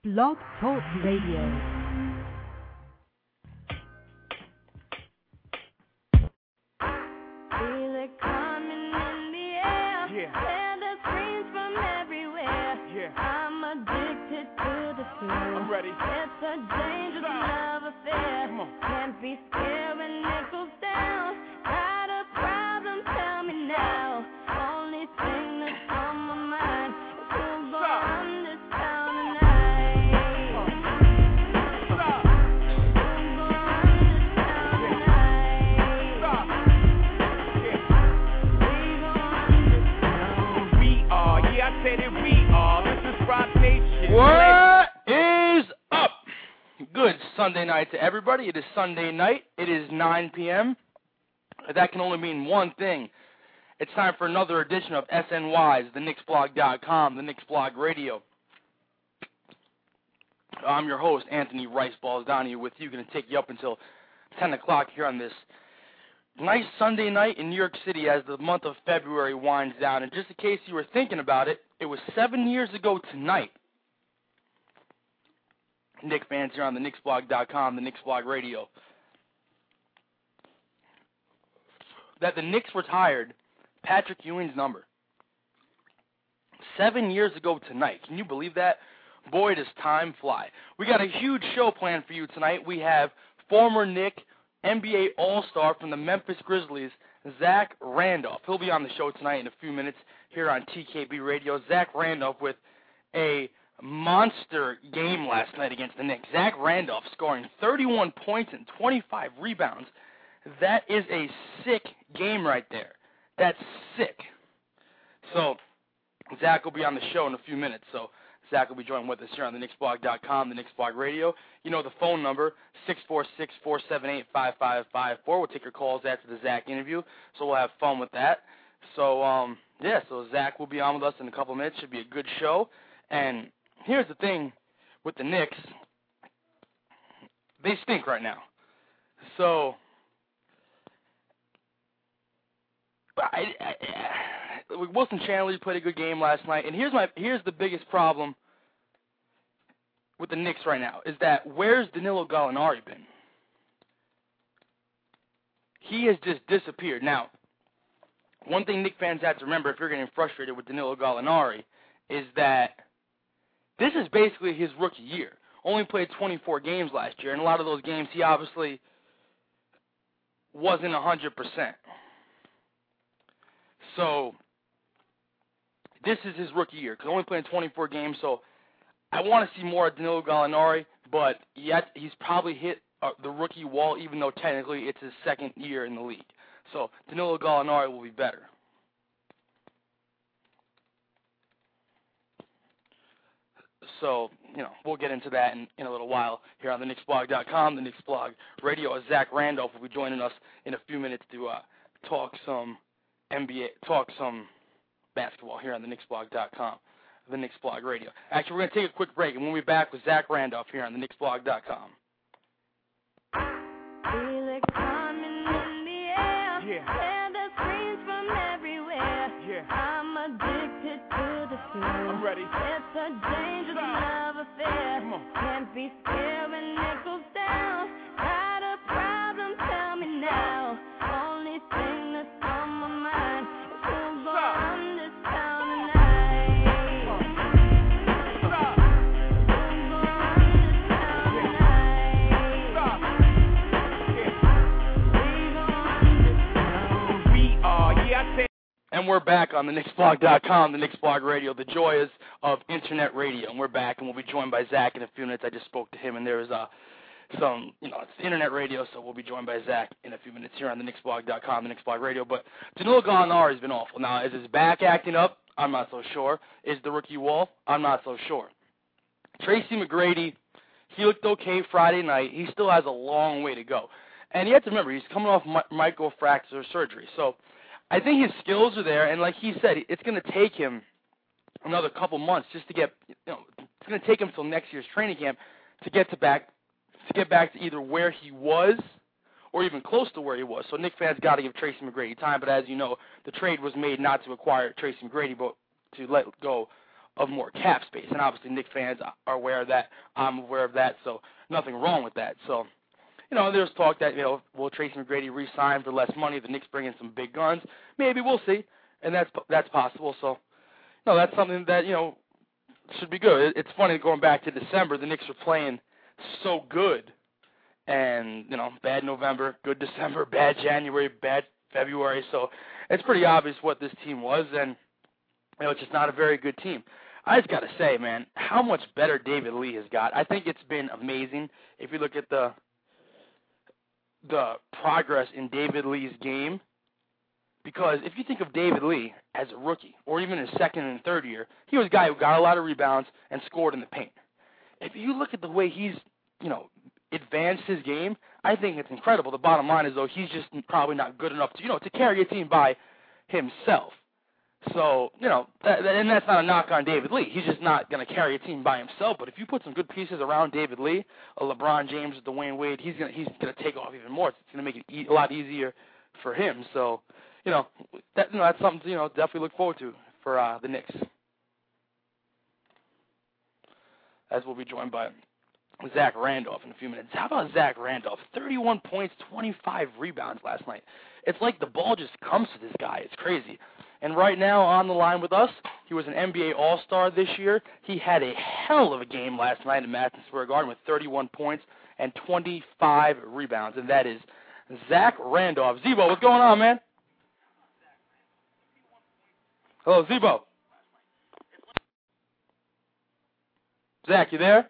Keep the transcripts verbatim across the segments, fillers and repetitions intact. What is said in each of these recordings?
Blog Talk Radio. I'm ready. It's a dangerous love affair. Come on. Can't be scared when it goes down. Got a problem? Tell me now. Only thing that's on my mind is who's gonna run this town tonight. Who's gonna run this town tonight? We gonna run this town. We are, yeah, I said it, we are. This is Rock Nation. What is up? Good Sunday night to everybody. It is Sunday night. It is nine p.m. That can only mean one thing. It's time for another edition of S N Y's, the Knicks Blog dot com, the Knicks Blog Radio. I'm your host, Anthony Rice Balls Donahue, with you. Going to take you up until ten o'clock here on this nice Sunday night in New York City as the month of February winds down. And just in case you were thinking about it, it was seven years ago tonight, Knicks fans here on the Knicks Blog dot com, the Knicks Blog Radio, that the Knicks retired Patrick Ewing's number. Seven years ago tonight. Can you believe that? Boy, does time fly. We got a huge show planned for you tonight. We have former Knick, N B A All-Star from the Memphis Grizzlies, Zach Randolph. He'll be on the show tonight in a few minutes here on T K B Radio. Zach Randolph with a monster game last night against the Knicks. Zach Randolph scoring thirty-one points and twenty-five rebounds. That is a sick game right there. That's sick. So Zach will be on the show in a few minutes. So Zach will be joined with us here on the Knicks Blog dot com, the Knicks Blog Radio. You know the phone number, six four six, four seven eight, five five five four. We'll take your calls after the Zach interview, so we'll have fun with that. So, um, yeah, so Zach will be on with us in a couple minutes. Should be a good show. And here's the thing with the Knicks. They stink right now. So, I, I, I, Wilson Chandler played a good game last night. And here's my here's the biggest problem with the Knicks right now, is that where's Danilo Gallinari been? He has just disappeared. Now, one thing Knicks fans have to remember if you're getting frustrated with Danilo Gallinari is that this is basically his rookie year. Only played twenty-four games last year, and a lot of those games he obviously wasn't one hundred percent. So this is his rookie year, because only playing twenty-four games, so I want to see more of Danilo Gallinari, but yet he's probably hit uh, the rookie wall, even though technically it's his second year in the league. So Danilo Gallinari will be better. So, you know, we'll get into that in, in a little while here on the Knicks Blog dot com, the Knicks Blog Radio. Zach Randolph will be joining us in a few minutes to uh, talk some N B A, talk some basketball here on the Knicks Blog dot com, the Knicks Blog Radio. Actually, we're going to take a quick break, and we'll be back with Zach Randolph here on the Knicks Blog dot com. Feel it coming in the air. Yeah. Hear the screams from everywhere. Yeah. I'm addicted to the thrill. I'm ready. It's a dangerous love affair. Come on. Can't be scared when it goes down. Got a problem? Tell me now. Only thing that's on my mind is who's gonna run this town tonight. Who's gonna run this town tonight? We are, yeah, I said. And we're back on the Knicks Blog dot com, the Knicks Blog Radio, the joys of internet radio. And we're back, and we'll be joined by Zach in a few minutes. I just spoke to him, and there was uh, some, you know, it's internet radio, so we'll be joined by Zach in a few minutes here on the Knicks Blog dot com, the Knicks Blog Radio. But Danilo Gallinari has been awful. Now, is his back acting up? I'm not so sure. Is the rookie wall? I'm not so sure. Tracy McGrady, he looked okay Friday night. He still has a long way to go. And you have to remember, he's coming off mi- microfracture surgery. So I think his skills are there, and like he said, it's going to take him another couple months just to get, you know, it's going to take him until next year's training camp to get to back, to get back to either where he was or even close to where he was. So Knicks fans got to give Tracy McGrady time, but as you know, the trade was made not to acquire Tracy McGrady, but to let go of more cap space. And obviously Knicks fans are aware of that. I'm aware of that, so nothing wrong with that. So, you know, there's talk that, you know, will Tracy McGrady re-sign for less money? The Knicks bring in some big guns. Maybe, we'll see. And that's that's possible. So, no, that's something that, you know, should be good. It's funny, going back to December, the Knicks were playing so good. And, you know, bad November, good December, bad January, bad February. So it's pretty obvious what this team was. And, you know, it's just not a very good team. I just got to say, man, how much better David Lee has got. I think it's been amazing. If you look at the the progress in David Lee's game, because if you think of David Lee as a rookie, or even his second and third year, he was a guy who got a lot of rebounds and scored in the paint. If you look at the way he's, you know, advanced his game, I think it's incredible. The bottom line is, though, he's just probably not good enough to, you know, to carry a team by himself. So, you know, that, and that's not a knock on David Lee. He's just not going to carry a team by himself. But if you put some good pieces around David Lee, a LeBron James, Dwayne Wade, he's going to he's going to take off even more. It's going to make it e- a lot easier for him. So, you know, that you know that's something to, you know, definitely look forward to for uh, the Knicks. As we'll be joined by Zach Randolph in a few minutes. How about Zach Randolph? thirty-one points, twenty-five rebounds last night. It's like the ball just comes to this guy. It's crazy. And right now on the line with us, he was an N B A All-Star this year. He had a hell of a game last night in Madison Square Garden with thirty-one points and twenty-five rebounds, and that is Zach Randolph. Zebo, what's going on, man? Hello, Zebo. Zach, you there?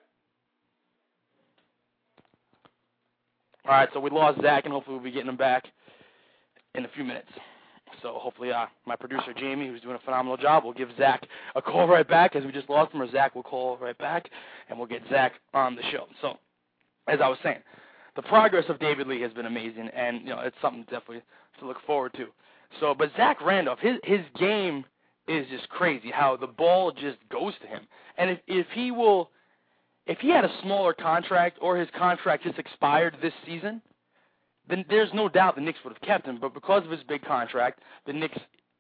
All right, so we lost Zach, and hopefully we'll be getting him back in a few minutes. So hopefully uh, my producer, Jamie, who's doing a phenomenal job, will give Zach a call right back as we just lost him, or Zach will call right back, and we'll get Zach on the show. So, as I was saying, the progress of David Lee has been amazing, and, you know, it's something definitely to look forward to. So, but Zach Randolph, his his game is just crazy, how the ball just goes to him. And if, if he will, if he had a smaller contract, or his contract just expired this season, then there's no doubt the Knicks would have kept him. But because of his big contract, the Knicks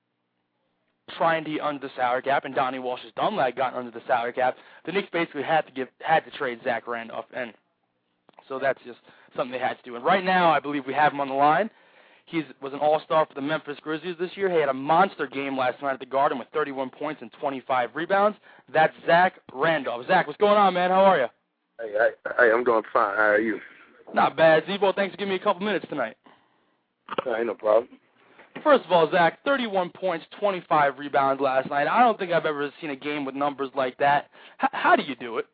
trying to get under the salary cap, and Donnie Walsh's Dunlap got under the salary cap, the Knicks basically had to give had to trade Zach Randolph, and so that's just something they had to do. And right now, I believe we have him on the line. He was an All-Star for the Memphis Grizzlies this year. He had a monster game last night at the Garden with thirty-one points and twenty-five rebounds. That's Zach Randolph. Zach, what's going on, man? How are you? Hey, hey, hey, I'm doing fine. How are you? Not bad. Zebo, thanks for giving me a couple minutes tonight. Hey, no problem. First of all, Zach, thirty-one points, twenty-five rebounds last night. I don't think I've ever seen a game with numbers like that. H- how do you do it?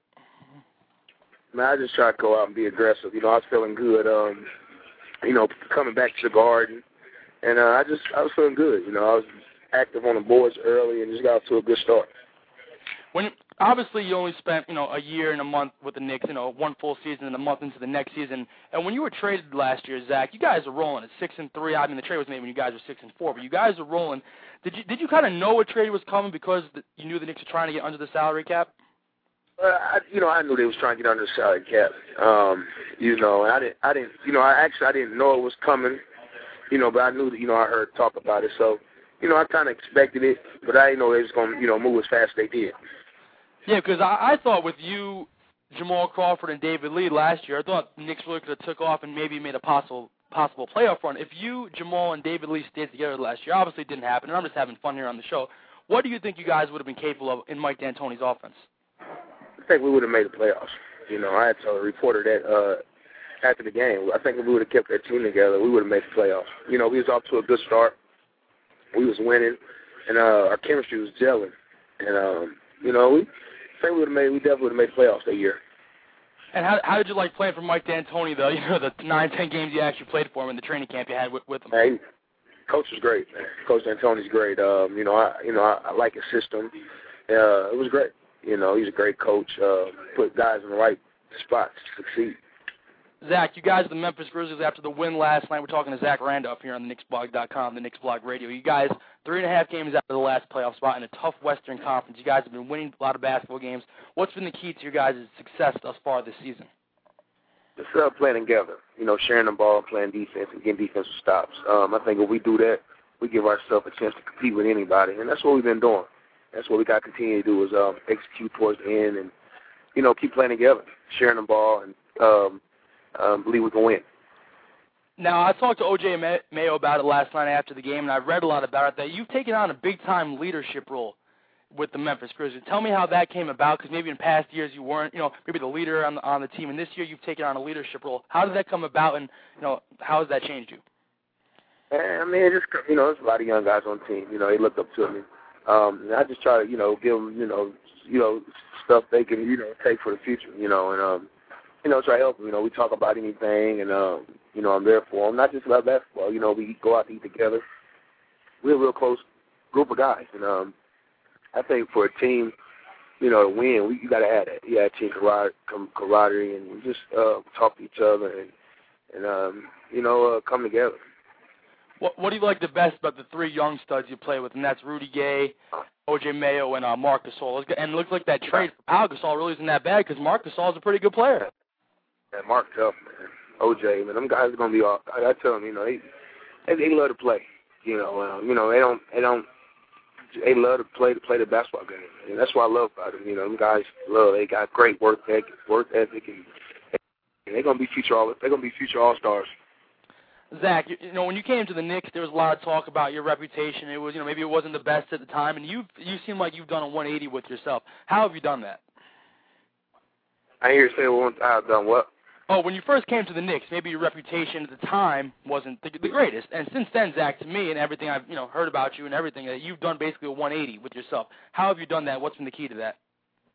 Man, I just try to go out and be aggressive. You know, I was feeling good, um, you know, coming back to the Garden. And uh, I just, I was feeling good. You know, I was active on the boards early and just got off to a good start. When obviously you only spent, you know, a year and a month with the Knicks, you know, one full season and a month into the next season. And when you were traded last year, Zach, you guys are rolling at six and three. I mean, the trade was made when you guys were six and four, but you guys are rolling. Did you did you kind of know a trade was coming because the, you knew the Knicks were trying to get under the salary cap? Uh, I, you know, I knew they was trying to get under the salary cap. Um, you know, I didn't, I didn't, you know, I actually I didn't know it was coming. You know, but I knew that, you know, I heard talk about it. So, you know, I kind of expected it, but I didn't know they was going to, you know, move as fast as they did. Yeah, because I, I thought with you, Jamal Crawford, and David Lee last year, I thought the Knicks really could have took off and maybe made a possible possible playoff run. If you, Jamal, and David Lee stayed together last year, obviously it didn't happen, and I'm just having fun here on the show. What do you think you guys would have been capable of in Mike D'Antoni's offense? I think we would have made the playoffs. You know, I had told a reporter that uh, after the game, I think if we would have kept that team together, we would have made the playoffs. You know, we was off to a good start. We was winning, and uh, our chemistry was gelling. And, um, you know, we I think we would have made, we definitely would have made the playoffs that year. And how how did you like playing for Mike D'Antoni, though? You know, the nine, ten games you actually played for him in the training camp you had with, with him. Hey, Coach was great, man. Coach D'Antoni's great. Um, you know, I you know I, I like his system. Uh, it was great. You know, he's a great coach. Uh, put guys in the right spots to succeed. Zach, you guys, the Memphis Grizzlies, after the win last night, we're talking to Zach Randolph here on the Knicks Blog dot com, the Knicks Blog Radio. You guys, three and a half games out of the last playoff spot in a tough Western Conference. You guys have been winning a lot of basketball games. What's been the key to your guys' success thus far this season? Just uh, playing together, you know, sharing the ball, playing defense, and getting defensive stops. Um, I think if we do that, we give ourselves a chance to compete with anybody, and that's what we've been doing. that's what we got to continue to do is um, execute towards the end and, you know, keep playing together, sharing the ball, and um, um, believe we can win. Now, I talked to O J Mayo about it last night after the game, and I read a lot about it, that you've taken on a big-time leadership role with the Memphis Grizzlies. Tell me how that came about, because maybe in past years you weren't, you know, maybe the leader on the, on the team, and this year you've taken on a leadership role. How did that come about, and, you know, how has that changed you? I mean, just, you know, there's a lot of young guys on the team. You know, they look up to me. Um, and I just try to, you know, give them, you know, you know, stuff they can, you know, take for the future, you know, and, um, you know, try to help them. You know, we talk about anything, and, um, you know, I'm there for them. Not just about basketball. You know, we go out to eat together. We're a real close group of guys. And um, I think for a team, you know, to win, we, you got to have that. You got to team camaraderie, and we just uh, talk to each other and, and um, you know, uh, come together. What, what do you like the best about the three young studs you play with, and that's Rudy Gay, O J Mayo, and uh, Marc Gasol? And it looks like that trade for Pau Gasol really isn't that bad, because Marc Gasol is a pretty good player. Yeah, Marc tough, man. O J, man, them guys are gonna be all. I, I tell them, you know, they, they they love to play. You know, uh, you know, they don't they don't they love to play to play the basketball game, and that's what I love about them. You know, them guys love. They got great work ethic, work ethic, and, and they're gonna be future all. They're gonna be future all stars. Zach, you, you know, when you came to the Knicks, there was a lot of talk about your reputation. It was, you know, maybe it wasn't the best at the time, and you you seem like you've done a one eighty with yourself. How have you done that? I hear you say one. I've done what? Oh, when you first came to the Knicks, maybe your reputation at the time wasn't the, the greatest. And since then, Zach, to me and everything I've you know heard about you and everything, that you've done basically a one eighty with yourself. How have you done that? What's been the key to that?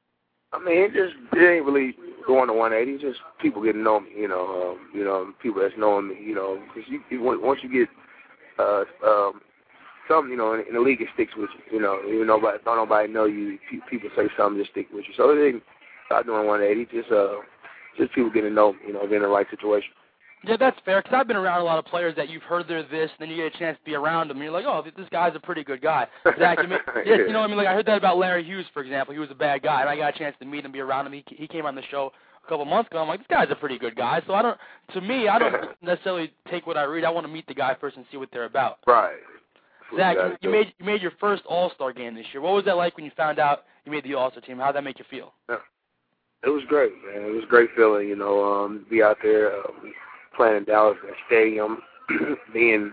I mean, it just it ain't really going to one eighty. It's just people getting to know me. You know, um, you know, people that's knowing me. You know, because you, you once you get uh, um, something, you know, in, in the league, it sticks with you. You know, even nobody don't nobody know you. People say something, just stick with you. So it ain't about doing one eighty. Just uh. Just people getting to know, you know, being in the right situation. Yeah, that's fair, because I've been around a lot of players that you've heard they're this, and then you get a chance to be around them, and you're like, oh, this guy's a pretty good guy. Zach, you, may, yes, you know what I mean? Like, I heard that about Larry Hughes, for example. He was a bad guy, and I got a chance to meet him, be around him. He, he came on the show a couple months ago. I'm like, this guy's a pretty good guy. So I don't, to me, I don't necessarily take what I read. I want to meet the guy first and see what they're about. Right. Zach, you, you made you made your first All-Star game this year. What was that like when you found out you made the All-Star team? How did that make you feel? Yeah. It was great, man. It was a great feeling, you know, um, be out there um, playing in Dallas at Stadium, being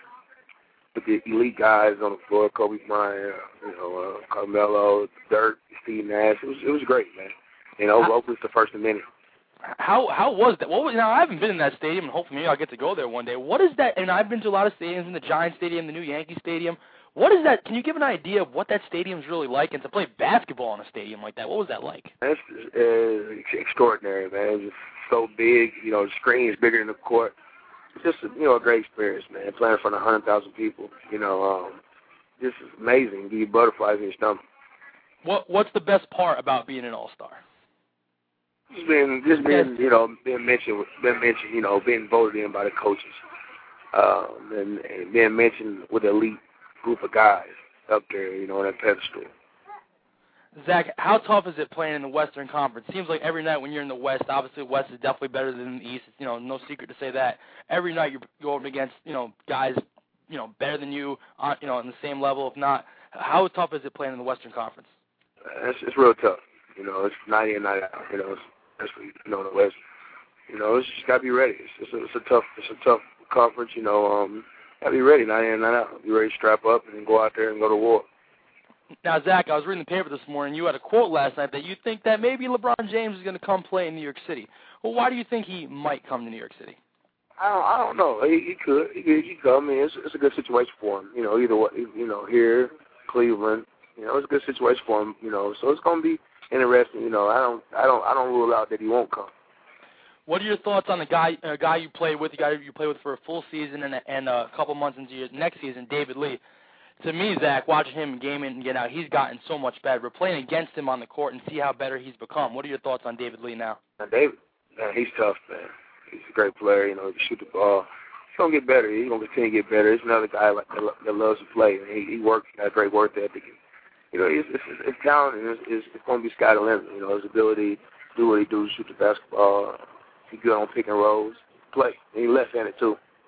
with the elite guys on the floor, Kobe Bryant, you know, uh, Carmelo, Dirk, Steve Nash. It was it was great, man. You know, Oakland's the first minute. How how was that? What was, now, I haven't been in that stadium, and hopefully maybe I'll get to go there one day. What is that? And I've been to a lot of stadiums, in the Giants Stadium, the new Yankee Stadium. What is that? Can you give an idea of what that stadium's really like, and to play basketball in a stadium like that? What was that like? It's, it's extraordinary, man. It's just so big. You know, the screen is bigger than the court. It's just, a, you know, a great experience, man. Playing in front of one hundred thousand people. You know, um, this is amazing. Give you butterflies in your stomach. What What's the best part about being an All-Star? Just being, just being, you know, being mentioned, being mentioned, you know, being voted in by the coaches, um, and, and being mentioned with the elite group of guys up there, you know, on that pedestal. Zach, how tough is it playing in the Western Conference? Seems like every night when you're in the West, obviously the West is definitely better than the East. It's, you know, no secret to say that. Every night you're going against, you know, guys, you know, better than you, on, you know, on the same level, if not. How tough is it playing in the Western Conference? Uh, it's, it's real tough. You know, it's night in, night out. You know, especially, you know, in the West. You know, it's just got to be ready. It's, it's, a, it's a tough, it's a tough conference. You know, um. I'll be ready, night in, night out. Be ready to strap up and go out there and go to war. Now, Zach, I was reading the paper this morning. You had a quote last night that you think that maybe LeBron James is going to come play in New York City. Well, why do you think he might come to New York City? I don't, I don't know. He, he could. He could. He could come. I mean, it's, it's a good situation for him. You know, either way. You know, here, Cleveland. You know, it's a good situation for him. You know, so it's going to be interesting. You know, I don't, I don't, I don't rule out that he won't come. What are your thoughts on the guy uh, guy you play with, the guy you play with for a full season and, and uh, a couple months into your next season, David Lee? To me, Zach, watching him game in and get out, he's gotten so much better. We're playing against him on the court and see how better he's become. What are your thoughts on David Lee now? Now, David, man, he's tough, man. He's a great player. You know, he can shoot the ball. He's going to get better. He's going to continue to get better. He's another guy like, that, that loves to play. He, he works, got a great work ethic. You know, his, his, his talent is it's, it's going to be sky the limit. You know, his ability to do what he do, shoot the basketball. He good on pick and rolls, play. And he left-handed too.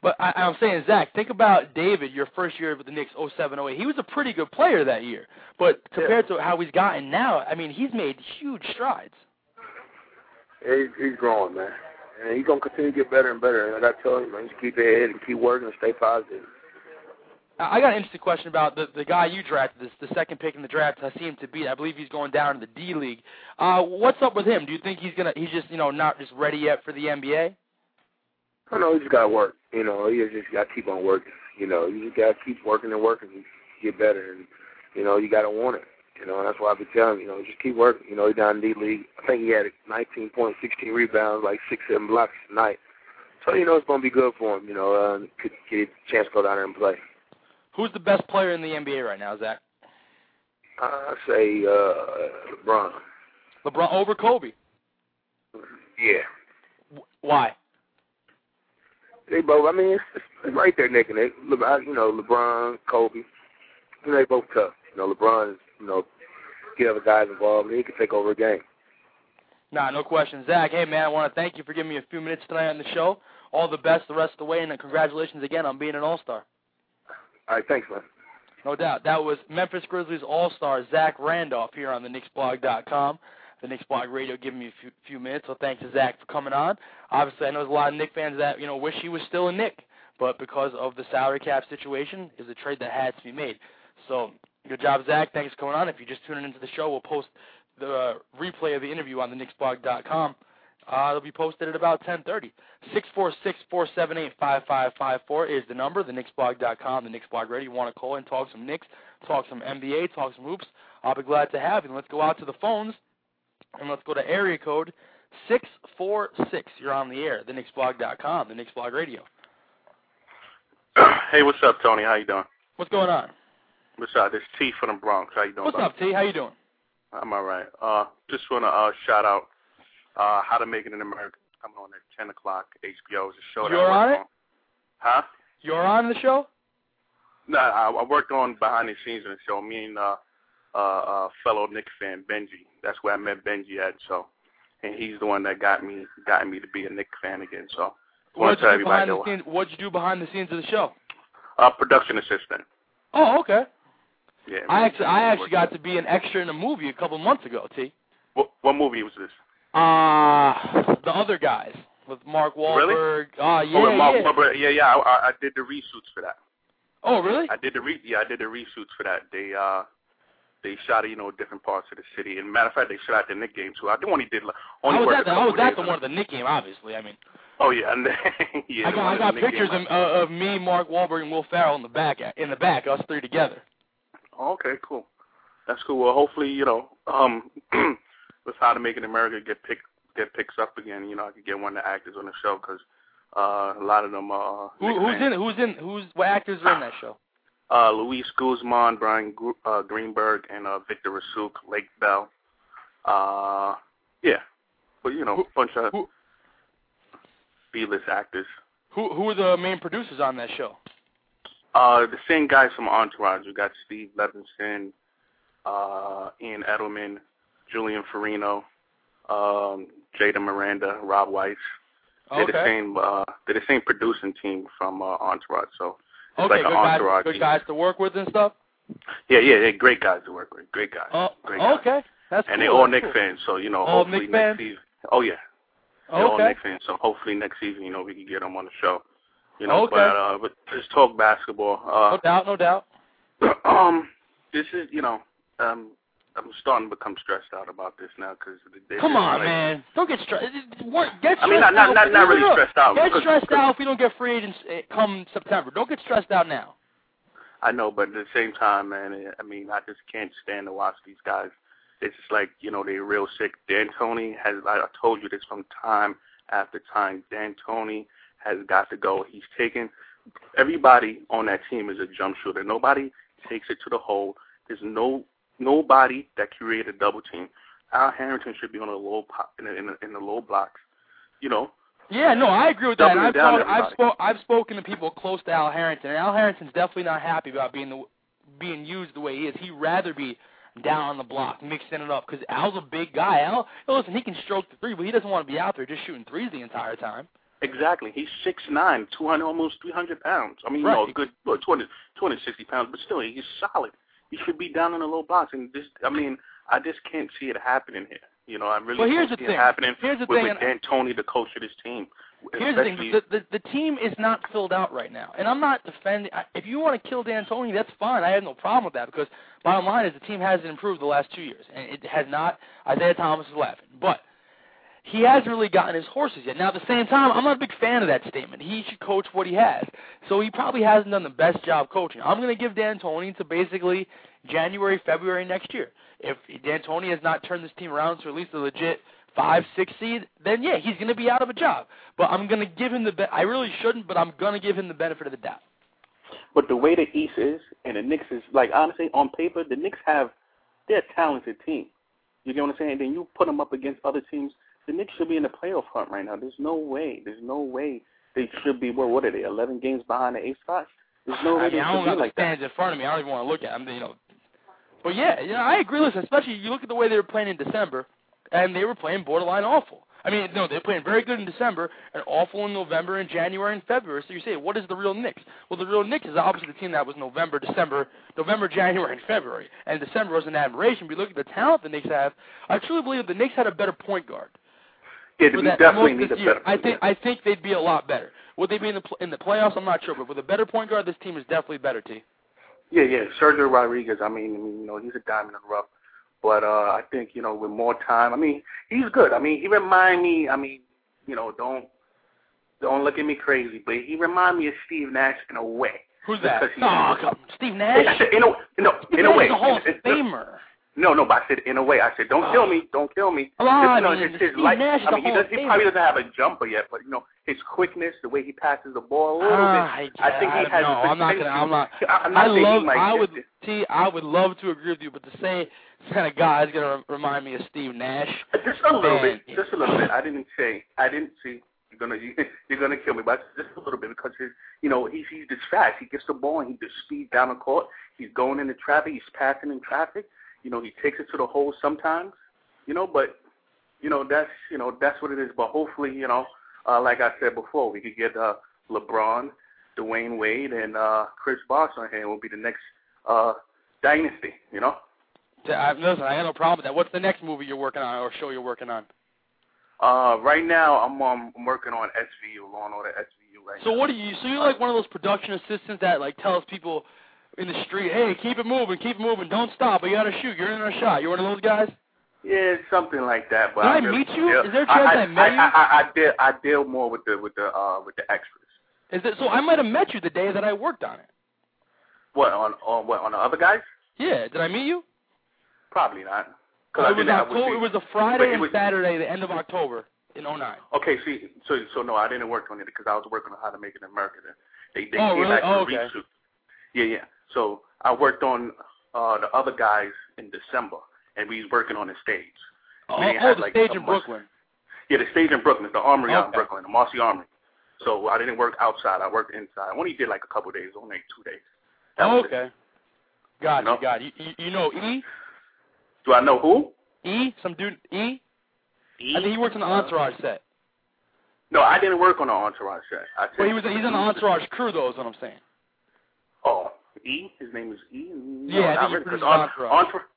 But I, I'm saying, Zach, think about David, your first year with the Knicks, oh seven oh eight. He was a pretty good player that year. But compared yeah. to how he's gotten now, I mean, he's made huge strides. Yeah, he's, he's growing, man. And he's going to continue to get better and better. And like I told you, man, just keep your head and keep working and stay positive. I got an interesting question about the the guy you drafted, this, the second pick in the draft, Hassim Thabit. I believe he's going down to the D League. Uh, what's up with him? Do you think he's gonna he's just you know not just ready yet for the N B A? I know he just got to work. You know, he just got to keep on working. You know, you just got to keep working and working and get better. And you know, you got to want it. You know, and that's why I've been telling him, you know, just keep working. You know, he's down in the D League. I think he had nineteen points, sixteen rebounds, like six, seven blocks tonight. So you know, it's gonna be good for him. You know, uh, could get a chance to go down there and play. Who's the best player in the N B A right now, Zach? I say uh, LeBron. LeBron over Kobe. Yeah. W- why? They both. I mean, it's, it's right there, neck and neck. Le, you know, LeBron, Kobe. You know, they both tough. You know, LeBron is, you know, get other guys involved, and he can take over a game. Nah, no question. Zach, hey, man, I want to thank you for giving me a few minutes tonight on the show. All the best the rest of the way, and congratulations again on being an All-Star. All right, thanks, man. No doubt. That was Memphis Grizzlies All-Star Zach Randolph here on the Knicks Blog dot com. The Knicks Blog Radio giving me a few, few minutes, so thanks to Zach for coming on. Obviously, I know there's a lot of Knicks fans that, you know, wish he was still a Knick, but because of the salary cap situation, is a trade that had to be made. So, good job, Zach. Thanks for coming on. If you're just tuning into the show, we'll post the uh, replay of the interview on the Knicks Blog dot com. Uh, it'll be posted at about ten thirty. six four six, four seven eight, five five five four is the number, the Knicks Blog dot com, the Knicks Blog Radio. You want to call and talk some Knicks, talk some N B A, talk some hoops. I'll be glad to have you. Let's go out to the phones, and let's go to area code six four six. You're on the air, the Knicks Blog dot com, the Knicks Blog Radio. Hey, what's up, Tony? How you doing? What's going on? What's up? This is T from the Bronx. How you doing? What's buddy? up, T? How you doing? I'm all right. Uh, just want to uh, shout out uh, How to Make It in America. Coming on at ten o'clock. H B O is a show that You're I on worked it? on. Huh? You're on the show? No, I, I worked on behind the scenes in the show. Me and uh, uh, uh, fellow Knicks fan Benji. That's where I met Benji at. So, and he's the one that got me got me to be a Knicks fan again. So, I want What'd to tell you do everybody behind the know. scenes? What'd you do behind the scenes of the show? Uh, production assistant. Oh, okay. Yeah. I actually, I actually got to be an extra in a movie a couple months ago, T. What, what movie was this? Uh, the other guys with Mark Wahlberg. Really? Uh, yeah, oh, with Mark yeah. Wahlberg. Yeah, yeah. I, I, I did the reshoots for that. Oh, really? I did the re- yeah, I did the reshoots for that. They uh, they shot you know different parts of the city. And matter of fact, they shot at the Knick game too. I think only did like, only I was worked at the, a I couple was at days the on one it. of the Knick game, obviously. I mean, Oh yeah, and then, yeah. I got, I got pictures of, uh, of me, Mark Wahlberg, and Will Ferrell in the back, in the back, us three together. Oh, okay, cool. That's cool. Well, hopefully, you know, um, with How to Make It in America get pick get picks up again. You know, I could get one of the actors on the show because uh, a lot of them are. Who, who's in it? Who's in? Who's what actors are in that show? Uh, Luis Guzman, Brian uh, Greenberg, and uh, Victor Rasuk, Lake Bell. Uh, yeah, but you know, a bunch of who, B-list actors. Who who are the main producers on that show? Uh, the same guys from Entourage. We got Steve Levinson, uh, Ian Edelman, Julian Farino, um, Jada Miranda, Rob Weiss. They're Okay. the same. Uh, they're the same producing team from uh, Entourage. So it's Okay, like good an guys, Entourage. good guys to work with and stuff. Yeah, yeah, they're great guys to work with. Great guys. Oh, great guys. okay, that's And cool. they're all that's Knicks cool. fans, so you know, All hopefully Knicks next fans? season. Oh yeah, they're all Okay. Knicks fans. So hopefully next season, you know, we can get them on the show. You know, Okay. but uh, but just talk basketball. Uh, No doubt, no doubt. um, this is, you know, um, I'm starting to become stressed out about this now because Come on, man. Don't get stressed. Work, get stressed I mean, not not out. not, not really No, no, no. stressed out. Get because- stressed because- out if we don't get free agents uh, come September. Don't get stressed out now. I know, but at the same time, man, I mean, I just can't stand to watch these guys. It's just like, you know, they're real sick. D'Antoni has, I told you this from time after time, D'Antoni has got to go. He's taken, everybody on that team is a jump shooter. Nobody takes it to the hole. There's no nobody that created a double team. Al Harrington should be on a low po- in, the, in, the, in the low blocks, you know. Yeah, no, I agree with that. And Doubling I've, down talk, I've, everybody. spo- I've spoken to people close to Al Harrington, and Al Harrington's definitely not happy about being the, being used the way he is. He'd rather be down on the block, mixing it up, because Al's a big guy. Al, listen, he can stroke the three, but he doesn't want to be out there just shooting threes the entire time. Exactly. He's six nine, two hundred, almost three hundred pounds. I mean, right. you know, good, well, two hundred, two hundred sixty pounds, but still, he's solid. He should be down in the low box. And this, I mean, I just can't see it happening here. You know, I really well, here's can't the see thing. it happening here's the with, thing, with D'Antoni, the coach of this team. Here's the thing. The, the, the team is not filled out right now. And I'm not defending. If you want to kill D'Antoni, that's fine. I have no problem with that because bottom line is the team hasn't improved the last two years. And it has not. Isaiah Thomas is laughing. But he hasn't really gotten his horses yet. Now, at the same time, I'm not a big fan of that statement. He should coach what he has. So he probably hasn't done the best job coaching. I'm going to give D'Antoni to basically January, February next year. If D'Antoni has not turned this team around to at least a legit five, six seed, then, yeah, he's going to be out of a job. But I'm going to give him the be- – I really shouldn't, but I'm going to give him the benefit of the doubt. But the way the East is and the Knicks is, like, honestly, on paper, the Knicks have – they're a talented team. You get what I'm saying? And then you put them up against other teams. The Knicks should be in the playoff hunt right now. There's no way. There's no way they should be – what, what are they, eleven games behind the eighth spot? There's no way I mean, they I don't should got be like the stands that. in front of me. I don't even want to look at them, you know. But, yeah, you know, I agree. Listen, especially you look at the way they were playing in December, and they were playing borderline awful. I mean, no, they're playing very good in December and awful in November and January and February. So you say, what is the real Knicks? Well, the real Knicks is obviously the team that was November, December, November, January, and February. And December was an aberration. But you look at the talent the Knicks have. I truly believe the Knicks had a better point guard. Yeah, For we that, definitely most need this a year. better I point think guard. I think they'd be a lot better. Would they be in the pl- in the playoffs? I'm not sure, but with a better point guard, this team is definitely better. T. Yeah, yeah, Sergio Rodriguez. I mean, I mean, you know, he's a diamond in the rough. But uh, I think, you know, with more time, I mean, he's good. I mean, he remind me. I mean, you know, don't don't look at me crazy, but he remind me of Steve Nash in a way. Who's that? Because he- Oh, come- Steve Nash. I said, in a, no, Steve in a Nash way. is a Hall of It's- it's- Famer. No, no, but I said in a way. I said, don't Oh. kill me, don't kill me. Oh, I Just, you know, mean, his, his Steve light, Nash is I a mean, he, Hall does, of he Famer. probably doesn't have a jumper yet, but you know, his quickness, the way he passes the ball a little Ah, bit. I, I think he I, has. no, the I'm not potential. gonna. I'm not. I'm not I saying love. he might I get would. it. T. I would love to agree with you, but to say this kind of guy is gonna remind me of Steve Nash. Just a little man, bit, just a little bit. I didn't say. I didn't see. You're gonna you're gonna kill me, but just a little bit because his, you know, he's he's just fast. He gets the ball and he just speeds down the court. He's going into traffic. He's passing in traffic. You know, he takes it to the hole sometimes. You know, but you know that's you know that's what it is. But hopefully, you know, uh, like I said before, we could get uh, LeBron, Dwayne Wade, and uh, Chris Bosh on here. It will be the next uh, dynasty. You know. I, listen, I got no problem with that. What's the next movie you're working on or show you're working on? Uh, right now, I'm um, I'm working on S V U, Law and Order S V U. Right So now. what do you? So you're like one of those production assistants that like tells people in the street, hey, keep it moving, keep it moving, don't stop, but you gotta shoot. You're in a shot. You're one of those guys. Yeah, something like that. But Did I really meet you? deal- Is there a chance I, I met you? I, I, I deal I deal more with the with the uh with the extras. Is it so? I might have met you the day that I worked on it. What on on what on the other guys? Yeah, did I meet you? Probably not. 'Cause It I was didn't have- October. It was a but Friday it and was- Saturday, the end of October in oh nine. Okay, see, so so no, I didn't work on it because I was working on How to Make It in America. Then they they Oh, came really? back to Oh, okay. reshoot. Yeah, yeah. So I worked on uh the other guys in December, and we was working on the stage. Oh, They oh had, the like, stage a in month- Brooklyn. Yeah, the stage in Brooklyn, the Armory out in Okay. Brooklyn, the Marcy Armory. So I didn't work outside. I worked inside. I only did like a couple of days, only like two days. That Oh, was it. okay. Got You know? you, got you. You, you know E? Do I know who? E? Some dude, E? E? I think he works on the Entourage set. No, I didn't work on the Entourage set. I Well, he was. He's on the Entourage crew, though, is what I'm saying. Oh, E? His name is E? No, Yeah, I not think he really, 'cause produces En- Entourage. Entourage.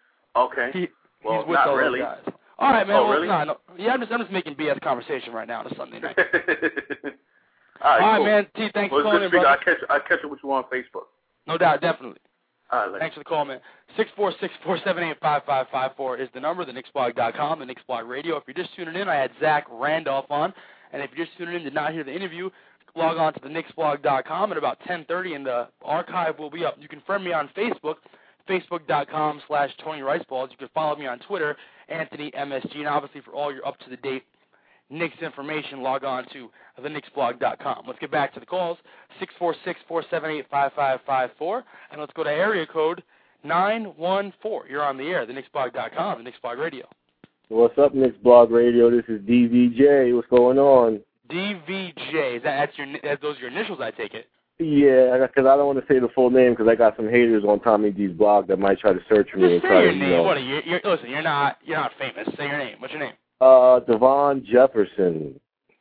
Okay. He, Well, he's with not all really. those guys. All right, man. Oh, well, really? No, no. Yeah, I'm just, I'm just making B S conversation right now on a Sunday night. All right, All right, cool. man. T, thanks Well, for it's calling good in, speaking. brother. I'll catch, I'll catch up with you on Facebook. No doubt, definitely. All right, later. Thanks for the call, man. six four six, four seven eight, five five five four is the number, the Knicks Blog dot com, the Knicks Blog Radio. If you're just tuning in, I had Zach Randolph on. And if you're just tuning in, did not hear the interview, log on to the Knicks Blog dot com at about ten thirty, and the archive will be up. You can friend me on Facebook, facebook dot com slash Tony Riceballs. You can follow me on Twitter, Anthony M S G. And obviously, for all your up-to-the-date Knicks information, log on to the Knicks Blog dot com. Let's get back to the calls, six four six, four seven eight, five five five four. And let's go to area code nine one four. You're on the air, the Knicks Blog dot com, the Knicks Blog Radio. What's up, Knicks Blog Radio? This is D V J. What's going on? D V J. Is that that's your that's those are your initials? I take it. Yeah, because I don't want to say the full name because I got some haters on Tommy D's blog that might try to search for me Just and say try your to, you name. know. What are you? You're, listen, you're not you're not famous. Say your name. What's your name? Uh, Devon Jefferson.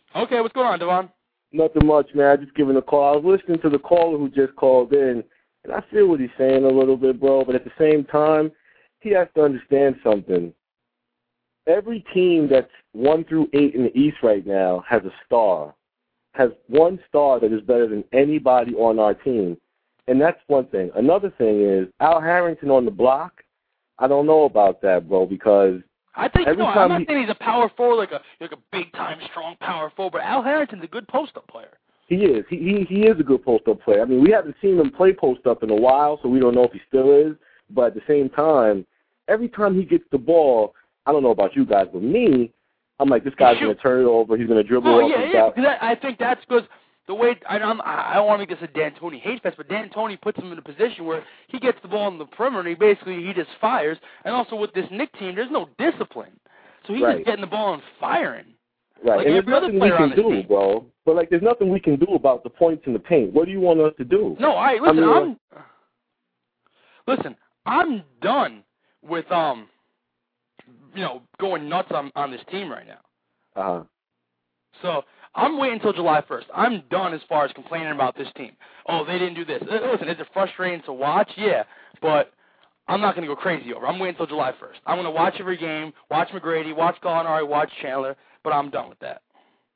Okay, what's going on, Devon? Nothing much, man. Just giving a call. I was listening to the caller who just called in, and I feel what he's saying a little bit, bro. But at the same time, he has to understand something. Every team that's one through eight in the East right now has a star, has one star that is better than anybody on our team. And that's one thing. Another thing is Al Harrington on the block. I don't know about that, bro, because I think, every no, time I'm not he, saying he's a power forward, like a like a big-time, strong power forward, but Al Harrington's a good post-up player. He is. He, he he is a good post-up player. I mean, we haven't seen him play post-up in a while, so we don't know if he still is. But at the same time, every time he gets the ball, I don't know about you guys, but me, I'm like, this guy's going to turn it over. He's going to dribble oh, off yeah, his yeah, back. because I, I think that's because the way – I don't, I don't want to make this a D'Antoni hate fest, but D'Antoni puts him in a position where he gets the ball on the perimeter, and he basically he just fires. And also with this Knick team, there's no discipline. So he's Right. just getting the ball and firing. Right, Like and there's every other nothing we player on can this do, team. bro. But, like, there's nothing we can do about the points in the paint. What do you want us to do? No, I listen. I mean, I'm listen. I'm done with um, you know, going nuts on on this team right now. Uh huh. So I'm waiting until July first. I'm done as far as complaining about this team. Oh, they didn't do this. Listen, is it frustrating to watch? Yeah, but I'm not going to go crazy over it. I'm waiting until July first. I'm going to watch every game, watch McGrady, watch Gallinari, watch Chandler, but I'm done with that.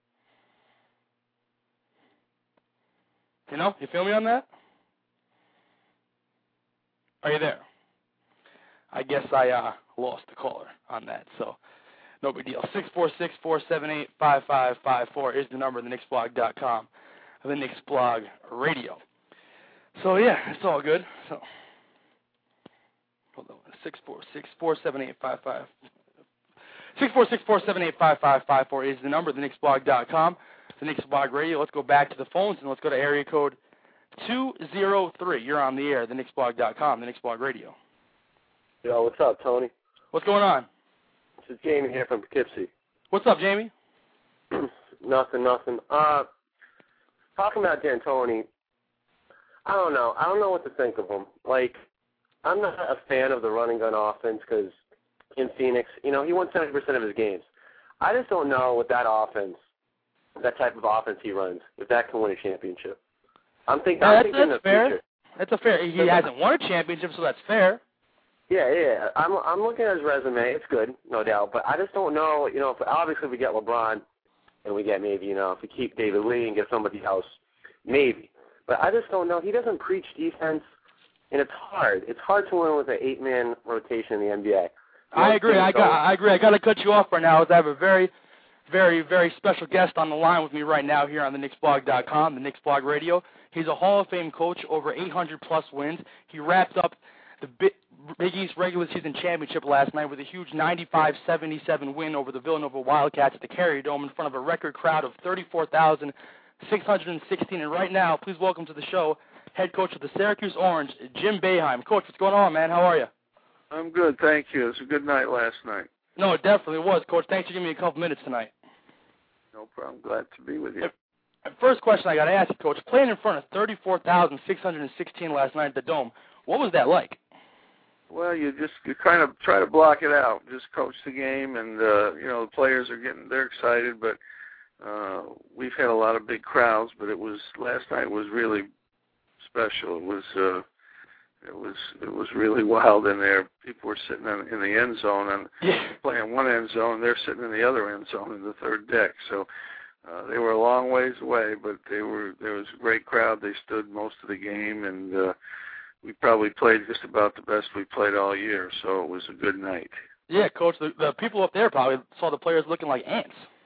You know? You feel me on that? Are you there? I guess I uh, lost the caller on that, so no big deal. six four six, four seven eight, five five five four is the number, the Knicks blog dot com, the Knicks Blog Radio. So, yeah, it's all good. So, hold on. six four six, four seven eight, five five six four six, four seven eight, five five five four is the number, the Knicks blog dot com, the Knicks Blog Radio. Let's go back to the phones, and let's go to area code two zero three. You're on the air, the Knicks blog dot com, the Knicks Blog Radio. Yo, what's up, Tony? What's going on? This is Jamie here from Poughkeepsie. What's up, Jamie? nothing, nothing. Uh, talking about D'Antoni, I don't know. I don't know what to think of him. Like, I'm not a fan of the running gun offense because in Phoenix, you know, he won seventy percent of his games. I just don't know with that offense, that type of offense he runs, if that can win a championship. I'm, think, yeah, I'm that's, thinking that's the fair. future. That's a fair. He hasn't won a championship, so that's fair. Yeah, yeah. I'm I'm looking at his resume. It's good, no doubt. But I just don't know, you know, if obviously we get LeBron and we get maybe, you know, if we keep David Lee and get somebody else, maybe. But I just don't know. He doesn't preach defense, and it's hard. It's hard to win with an eight-man rotation in the N B A. I agree. I got. I agree. I got to cut you off right now, as I have a very, very, very special guest on the line with me right now here on the Knicks blog dot com, the Knicks Blog Radio. He's a Hall of Fame coach, over eight hundred plus wins. He wrapped up the Big East regular season championship last night with a huge ninety-five seventy-seven win over the Villanova Wildcats at the Carrier Dome in front of a record crowd of thirty-four thousand six hundred sixteen. And right now, please welcome to the show head coach of the Syracuse Orange, Jim Boeheim. Coach, what's going on, man? How are you? I'm good, thank you. It was a good night last night. No, it definitely was, Coach. Thanks for giving me a couple minutes tonight. No problem. Glad to be with you. First question I got to ask you, Coach, playing in front of thirty-four thousand six hundred sixteen last night at the Dome, what was that like? Well, you just you kind of try to block it out, just coach the game, and uh, you know the players are getting they're excited, but uh, we've had a lot of big crowds, but it was last night was really special. It was uh, it was it was really wild in there. People were sitting in, in the end zone and yeah. playing one end zone, they're sitting in the other end zone in the third deck. So uh, they were a long ways away, but they were there was a great crowd. They stood most of the game, and uh, we probably played just about the best we played all year, so it was a good night. Yeah, Coach, the, the people up there probably saw the players looking like ants.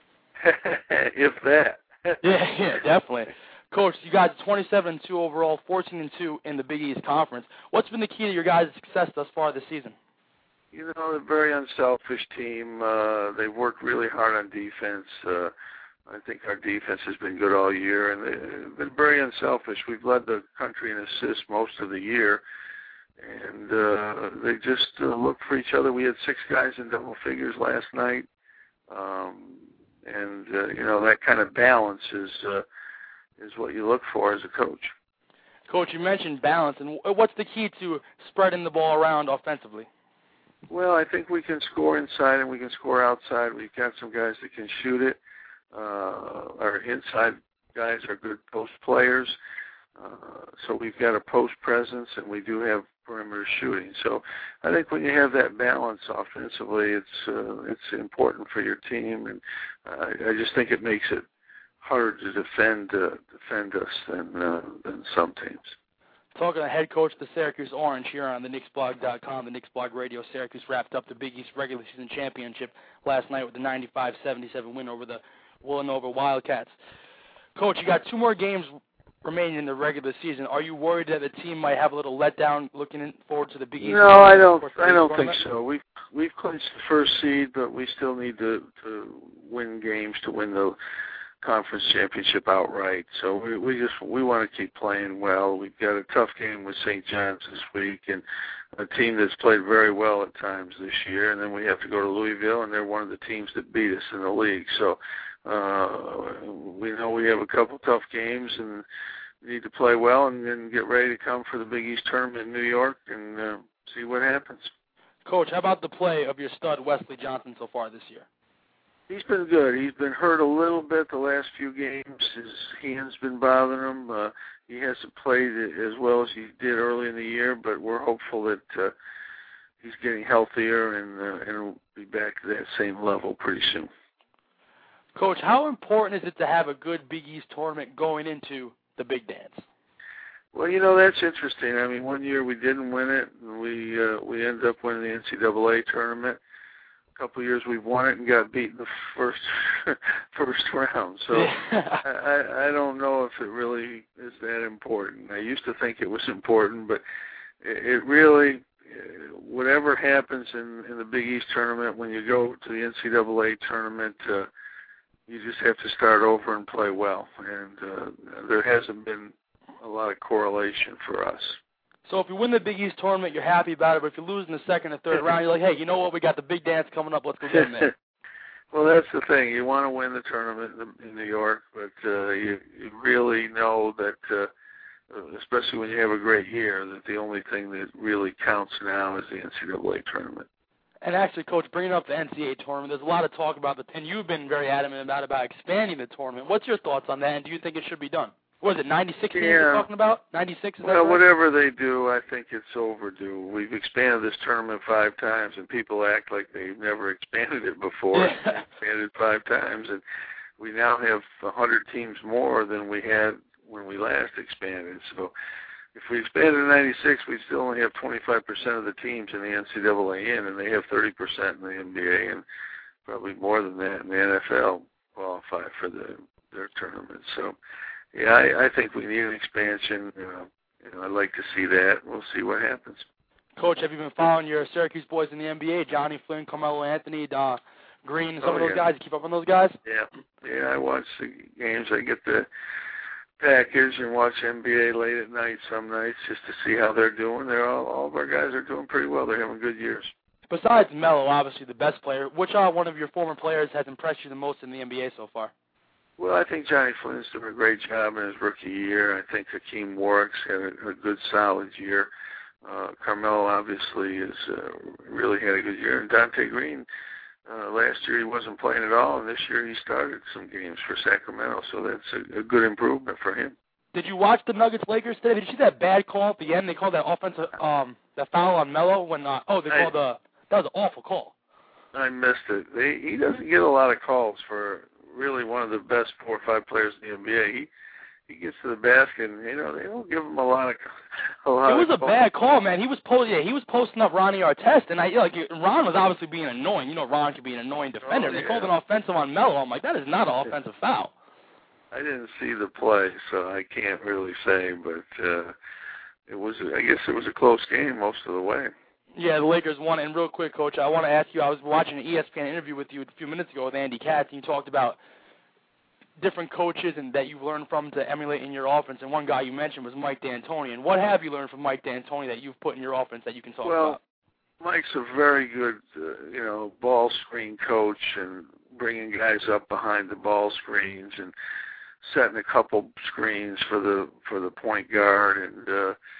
If that. yeah, yeah, definitely. Coach, you guys are twenty-seven and two overall, fourteen and two in the Big East Conference. What's been the key to your guys' success thus far this season? You know, they're a very unselfish team. Uh, they've worked really hard on defense. Uh, I think our defense has been good all year, and they've been very unselfish. We've led the country in assists most of the year, and uh, they just uh, look for each other. We had six guys in double figures last night, um, and, uh, you know, that kind of balance is uh, is what you look for as a coach. Coach, you mentioned balance, and what's the key to spreading the ball around offensively? Well, I think we can score inside and we can score outside. We've got some guys that can shoot it. Uh, our inside guys are good post players. Uh, so we've got a post presence, and we do have perimeter shooting. So I think when you have that balance offensively, it's uh, it's important for your team, and uh, I just think it makes it harder to defend uh, defend us than uh, than some teams. Talking to head coach of the Syracuse Orange here on the Knicks Blog dot com, the Knicks Blog Radio. Syracuse wrapped up the Big East regular season championship last night with the ninety-five seventy-seven win over the Villanova Wildcats. Coach, you got two more games remaining in the regular season. Are you worried that the team might have a little letdown looking forward to the Big East? No, I don't. I don't think so. We've we've clinched the first seed, but we still need to to win games to win the conference championship outright. So we we just we want to keep playing well. We've got a tough game with Saint John's this week, and a team that's played very well at times this year. And then we have to go to Louisville, and they're one of the teams that beat us in the league. So uh, we know we have a couple tough games, and we need to play well, and then get ready to come for the Big East tournament in New York and uh, see what happens. Coach, how about the play of your stud Wesley Johnson so far this year? He's been good. He's been hurt a little bit the last few games. His hand's been bothering him. Uh, he hasn't played as well as he did early in the year, but we're hopeful that uh, he's getting healthier and uh, and will be back to that same level pretty soon. Coach, how important is it to have a good Big East tournament going into the Big Dance? Well, you know, that's interesting. I mean, one year we didn't win it, and we uh, we ended up winning the N C double A tournament. A couple of years we've won it and got beat in the first first round. So I, I don't know if it really is that important. I used to think it was important, but it, it really, whatever happens in, in the Big East tournament, when you go to the N C double A tournament, uh, you just have to start over and play well. And uh, there hasn't been a lot of correlation for us. So if you win the Big East tournament, you're happy about it, but if you lose in the second or third round, you're like, hey, you know what, we got the big dance coming up, let's go get in there. Well, that's the thing. You want to win the tournament in, in New York, but uh, you, you really know that, uh, especially when you have a great year, that the only thing that really counts now is the N C double A tournament. And actually, Coach, bringing up the N C double A tournament, there's a lot of talk about the, and you've been very adamant about, about expanding the tournament. What's your thoughts on that, and do you think it should be done? What is it, ninety-six teams you're talking about? ninety-six, is that Well, right? whatever they do, I think it's overdue. We've expanded this tournament five times, and people act like they've never expanded it before. Yeah. Expanded five times, and we now have one hundred teams more than we had when we last expanded. So if we expanded to ninety-six, we'd still only have twenty-five percent of the teams in the N C double A in, and they have thirty percent in the N B A, and probably more than that in the N F L qualify for the their tournament. So yeah, I, I think we need an expansion. Uh, you know, I'd like to see that. We'll see what happens. Coach, have you been following your Syracuse boys in the N B A? Johnny Flynn, Carmelo Anthony, uh, Green, some oh, of those yeah. guys? You keep up on those guys? Yeah, yeah. I watch the games. I get the package and watch N B A late at night some nights just to see how they're doing. They're all, all of our guys are doing pretty well. They're having good years. Besides Melo, obviously the best player, which uh, one of your former players has impressed you the most in the N B A so far? Well, I think Johnny Flynn's doing a great job in his rookie year. I think Hakeem Warwick's had a, a good, solid year. Uh, Carmelo obviously has uh, really had a good year. And Dante Green, uh, last year he wasn't playing at all, and this year he started some games for Sacramento, so that's a, a good improvement for him. Did you watch the Nuggets-Lakers today? Did you see that bad call at the end? They called that offensive, um, that foul on Melo when, uh, oh, they I, called the, that was an awful call. I missed it. They, he doesn't get a lot of calls for really one of the best four or five players in the N B A. He he gets to the basket, and you know they don't give him a lot of a lot. It was of a calls. bad call, man. He was posting, yeah, he was posting up Ronnie Artest, and I like Ron was obviously being annoying. You know, Ron could be an annoying defender. Oh, yeah. They called an offensive on Melo. I'm like, that is not an offensive foul. I didn't see the play, so I can't really say, but uh, it was. I guess it was a close game most of the way. Yeah, the Lakers won. And real quick, Coach, I want to ask you, I was watching an E S P N interview with you a few minutes ago with Andy Katz, and you talked about different coaches and that you've learned from to emulate in your offense. And one guy you mentioned was Mike D'Antoni. And what have you learned from Mike D'Antoni that you've put in your offense that you can talk well, about? Mike's a very good, uh, you know, ball screen coach and bringing guys up behind the ball screens and setting a couple screens for the for the point guard and uh,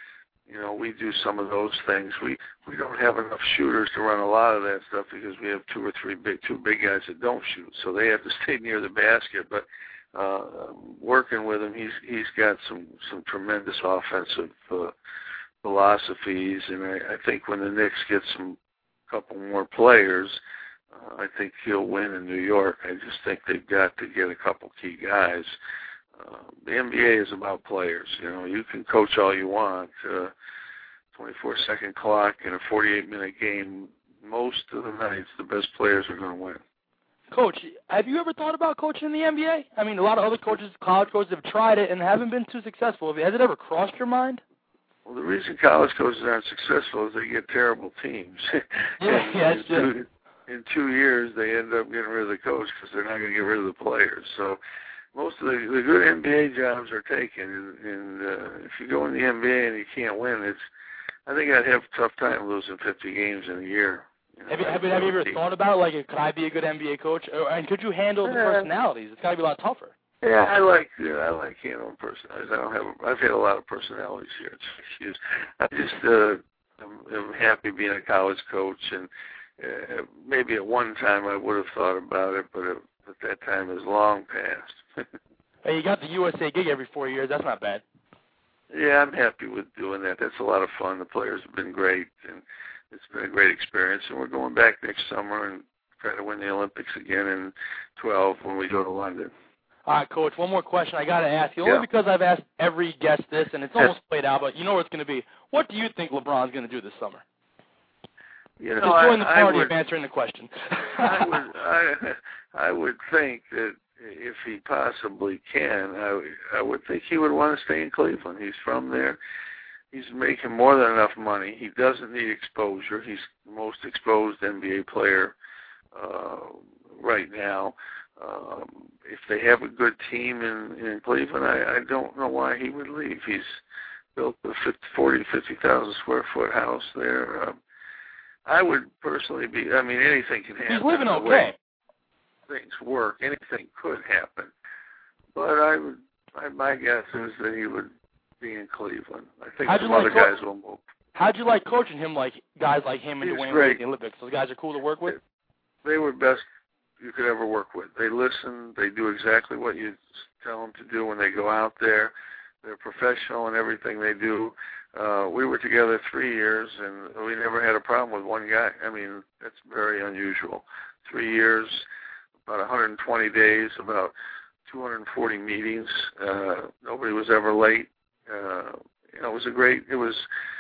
You know, we do some of those things. We we don't have enough shooters to run a lot of that stuff because we have two or three big two big guys that don't shoot, so they have to stay near the basket. But uh, working with him, he's he's got some some tremendous offensive uh, philosophies, and I, I think when the Knicks get some couple more players, uh, I think he'll win in New York. I just think they've got to get a couple key guys. Uh, the N B A is about players. You know, you can coach all you want. Uh, twenty-four second clock in a forty-eight minute game. Most of the nights, the best players are going to win. Coach, have you ever thought about coaching in the N B A? I mean, a lot of other coaches, college coaches, have tried it and haven't been too successful. Has it ever crossed your mind? Well, the reason college coaches aren't successful is they get terrible teams. Yeah, yeah, that's true. In two years, they end up getting rid of the coach because they're not going to get rid of the players. So most of the, the good N B A jobs are taken, and, and uh, if you go in the N B A and you can't win, it's I think I'd have a tough time losing fifty games in a year. You know, have, you, have, you, have you ever thought about, like, could I be a good N B A coach? Or, and could you handle the personalities? It's got to be a lot tougher. Yeah, I like yeah, I like handling personalities. I don't have. A, I've had a lot of personalities here. It's excuse. I just uh, I'm, I'm happy being a college coach, and uh, maybe at one time I would have thought about it, but it, but that time is long past. Hey, you got the U S A gig every four years. That's not bad. Yeah, I'm happy with doing that. That's a lot of fun. The players have been great, and it's been a great experience. And we're going back next summer and try to win the Olympics again in twelve when we go to London. All right, Coach, one more question I got to ask you, only yeah. because I've asked every guest this, and it's almost played out, but you know what it's going to be. What do you think LeBron's going to do this summer? You know, Just join I, the party I would, of answering the question. I, would, I, I would think that if he possibly can, I, I would think he would want to stay in Cleveland. He's from there. He's making more than enough money. He doesn't need exposure. He's the most exposed N B A player uh, right now. Um, if they have a good team in, in Cleveland, I, I don't know why he would leave. He's built a forty, fifty thousand square foot house there. Um, I would personally be, I mean, anything can happen. He's living okay. Things work. Anything could happen. But I would, I, my guess is that he would be in Cleveland. I think How'd some you other like guys co- will move. How'd you like coaching him, like guys like him and He's Dwayne great. Wade at the Olympics? Those guys are cool to work with? They were best you could ever work with. They listen. They do exactly what you tell them to do when they go out there. They're professional in everything they do. Uh, we were together three years, and we never had a problem with one guy. I mean, that's very unusual. Three years, about one hundred twenty days, about two hundred forty meetings. Uh, nobody was ever late. Uh, you know, it was a great, it was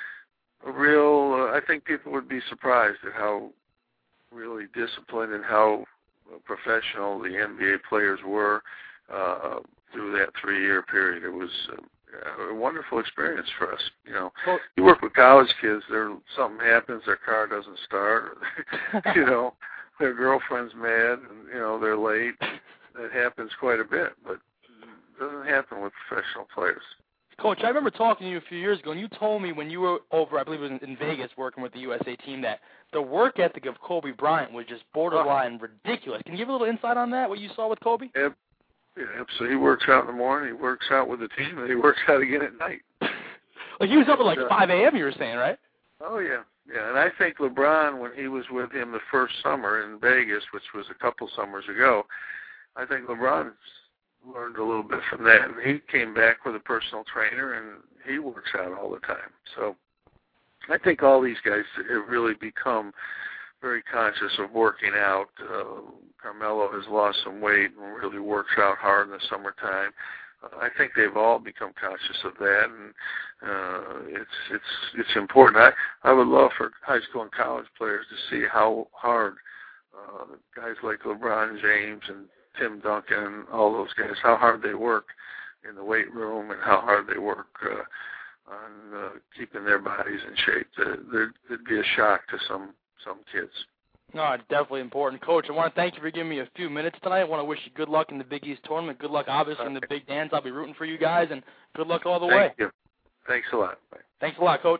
a real, uh, I think people would be surprised at how really disciplined and how professional the N B A players were uh, through that three-year period. It was uh, a wonderful experience for us. You know, well, you work with college kids. There, something happens, their car doesn't start. Or, you know, their girlfriend's mad, and you know they're late. That happens quite a bit, but it doesn't happen with professional players. Coach, I remember talking to you a few years ago, and you told me when you were over, I believe it was in, in Vegas, working with the U S A team, that the work ethic of Kobe Bryant was just borderline oh. ridiculous. Can you give a little insight on that, what you saw with Kobe? Yep. Yeah, so he works out in the morning, he works out with the team, and he works out again at night. Like he was up at like five a.m., you were saying, right? Oh, yeah. Yeah, and I think LeBron, when he was with him the first summer in Vegas, which was a couple summers ago, I think LeBron learned a little bit from that. And he came back with a personal trainer, and he works out all the time. So I think all these guys have really become very conscious of working out. Uh, Carmelo has lost some weight and really works out hard in the summertime. Uh, I think they've all become conscious of that, and uh, it's it's it's important. I I would love for high school and college players to see how hard uh, guys like LeBron James and Tim Duncan, all those guys, how hard they work in the weight room and how hard they work uh, on uh, keeping their bodies in shape. Uh, it'd be a shock to some some kids. No, it's definitely important. Coach, I want to thank you for giving me a few minutes tonight. I want to wish you good luck in the Big East tournament. Good luck, obviously, in the Big Dance. I'll be rooting for you guys, and good luck all the Thank way. You. Thanks a lot. Bye. Thanks a lot, Coach.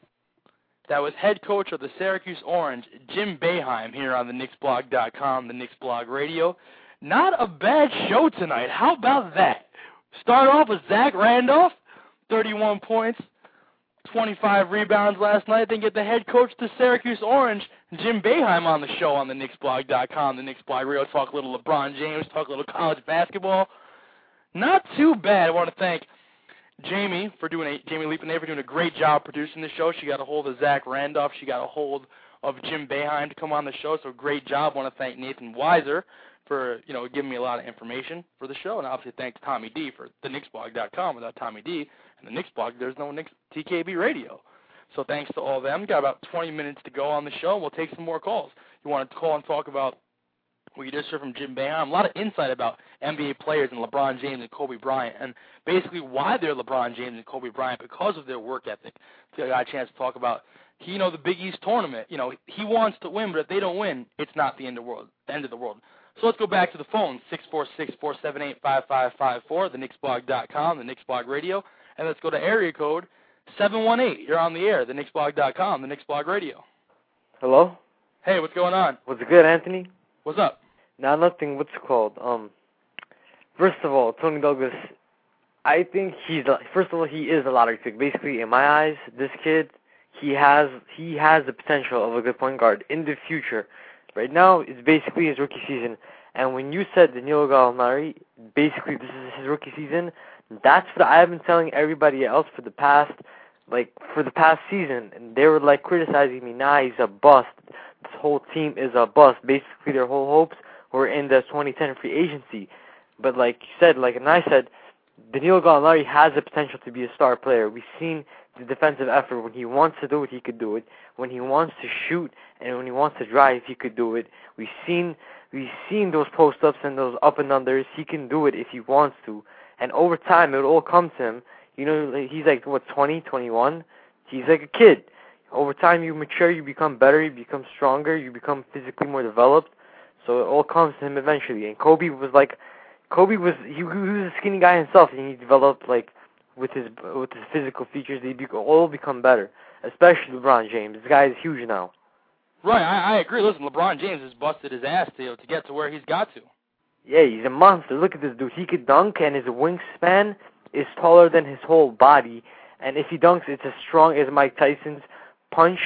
That was head coach of the Syracuse Orange, Jim Boeheim, here on the Knicks Blog dot com, the Knicks Blog Radio. Not a bad show tonight. How about that? Start off with Zach Randolph, thirty-one points, twenty-five rebounds last night. Then get the head coach of the Syracuse Orange, Jim Boeheim, on the show on the Knicks Blog dot com, the Knicks Blog Radio. Talk a little LeBron James, talk a little college basketball. Not too bad. I want to thank Jamie for doing a Jamie Leapinay for doing a great job producing the show. She got a hold of Zach Randolph. She got a hold of Jim Boeheim to come on the show. So great job. I want to thank Nathan Weiser for, you know, giving me a lot of information for the show. And obviously thanks Tommy D for the Knicks Blog dot com. Without Tommy D and the Knicks Blog, there's no Knicks T K B Radio. So thanks to all of them. Got about twenty minutes to go on the show. We'll take some more calls. You want to call and talk about what you just heard from Jim Boeheim, a lot of insight about N B A players and LeBron James and Kobe Bryant, and basically why they're LeBron James and Kobe Bryant, because of their work ethic. So I got a chance to talk about, you know, the Big East tournament. You know, he wants to win, but if they don't win, it's not the end of the world. The end of the world. So let's go back to the phone, six four six, four seven eight, five five five four, the Knicks Blog dot com, the Knicks Blog Radio, and let's go to area code seven one eight. You're on the air, the Knicks Blog dot com, the Knicks Blog Radio. Hello? Hey, what's going on? What's good, Anthony? What's up? Nah, nothing. What's it called? Um, first of all, Tony Douglas, I think he's, a, first of all, he is a lottery pick. Basically, in my eyes, this kid, he has he has the potential of a good point guard in the future. Right now, it's basically his rookie season. And when you said Danilo Gallinari, basically this is his rookie season, that's what I've been telling everybody else for the past, like, for the past season. And they were, like, criticizing me, nah, he's a bust. This whole team is a bust. Basically, their whole hopes were in the twenty ten free agency. But like you said, like and I said, Danilo Gallinari has the potential to be a star player. We've seen the defensive effort. When he wants to do it, he could do it. When he wants to shoot and when he wants to drive, he could do it. We've seen we've seen those post-ups and those up and unders. He can do it if he wants to. And over time, it'll all come to him. You know, he's like, what, twenty, twenty-one? He's like a kid. Over time, you mature, you become better, you become stronger, you become physically more developed. So it all comes to him eventually. And Kobe was like, Kobe was he, he was a skinny guy himself, and he developed like with his with his physical features. They be, all become better, especially LeBron James. This guy is huge now. Right, I, I agree. Listen, LeBron James has busted his ass to to get to where he's got to. Yeah, he's a monster. Look at this dude. He could dunk, and his wingspan is taller than his whole body. And if he dunks, it's as strong as Mike Tyson's punch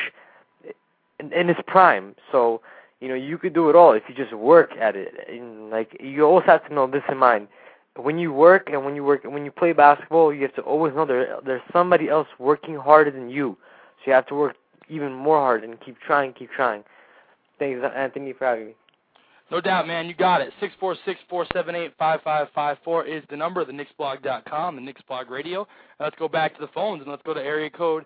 in, in his prime. So, you know, you could do it all if you just work at it. And, like, you always have to know this in mind. When you work and when you work when you play basketball, you have to always know there there's somebody else working harder than you. So you have to work even more hard and keep trying, keep trying. Thanks, Anthony, for having me. No doubt, man. You got it. six four six, four seven eight, five five five four is the number, the Knicks Blog dot com, the Knicks Blog Radio. Now let's go back to the phones, and let's go to area code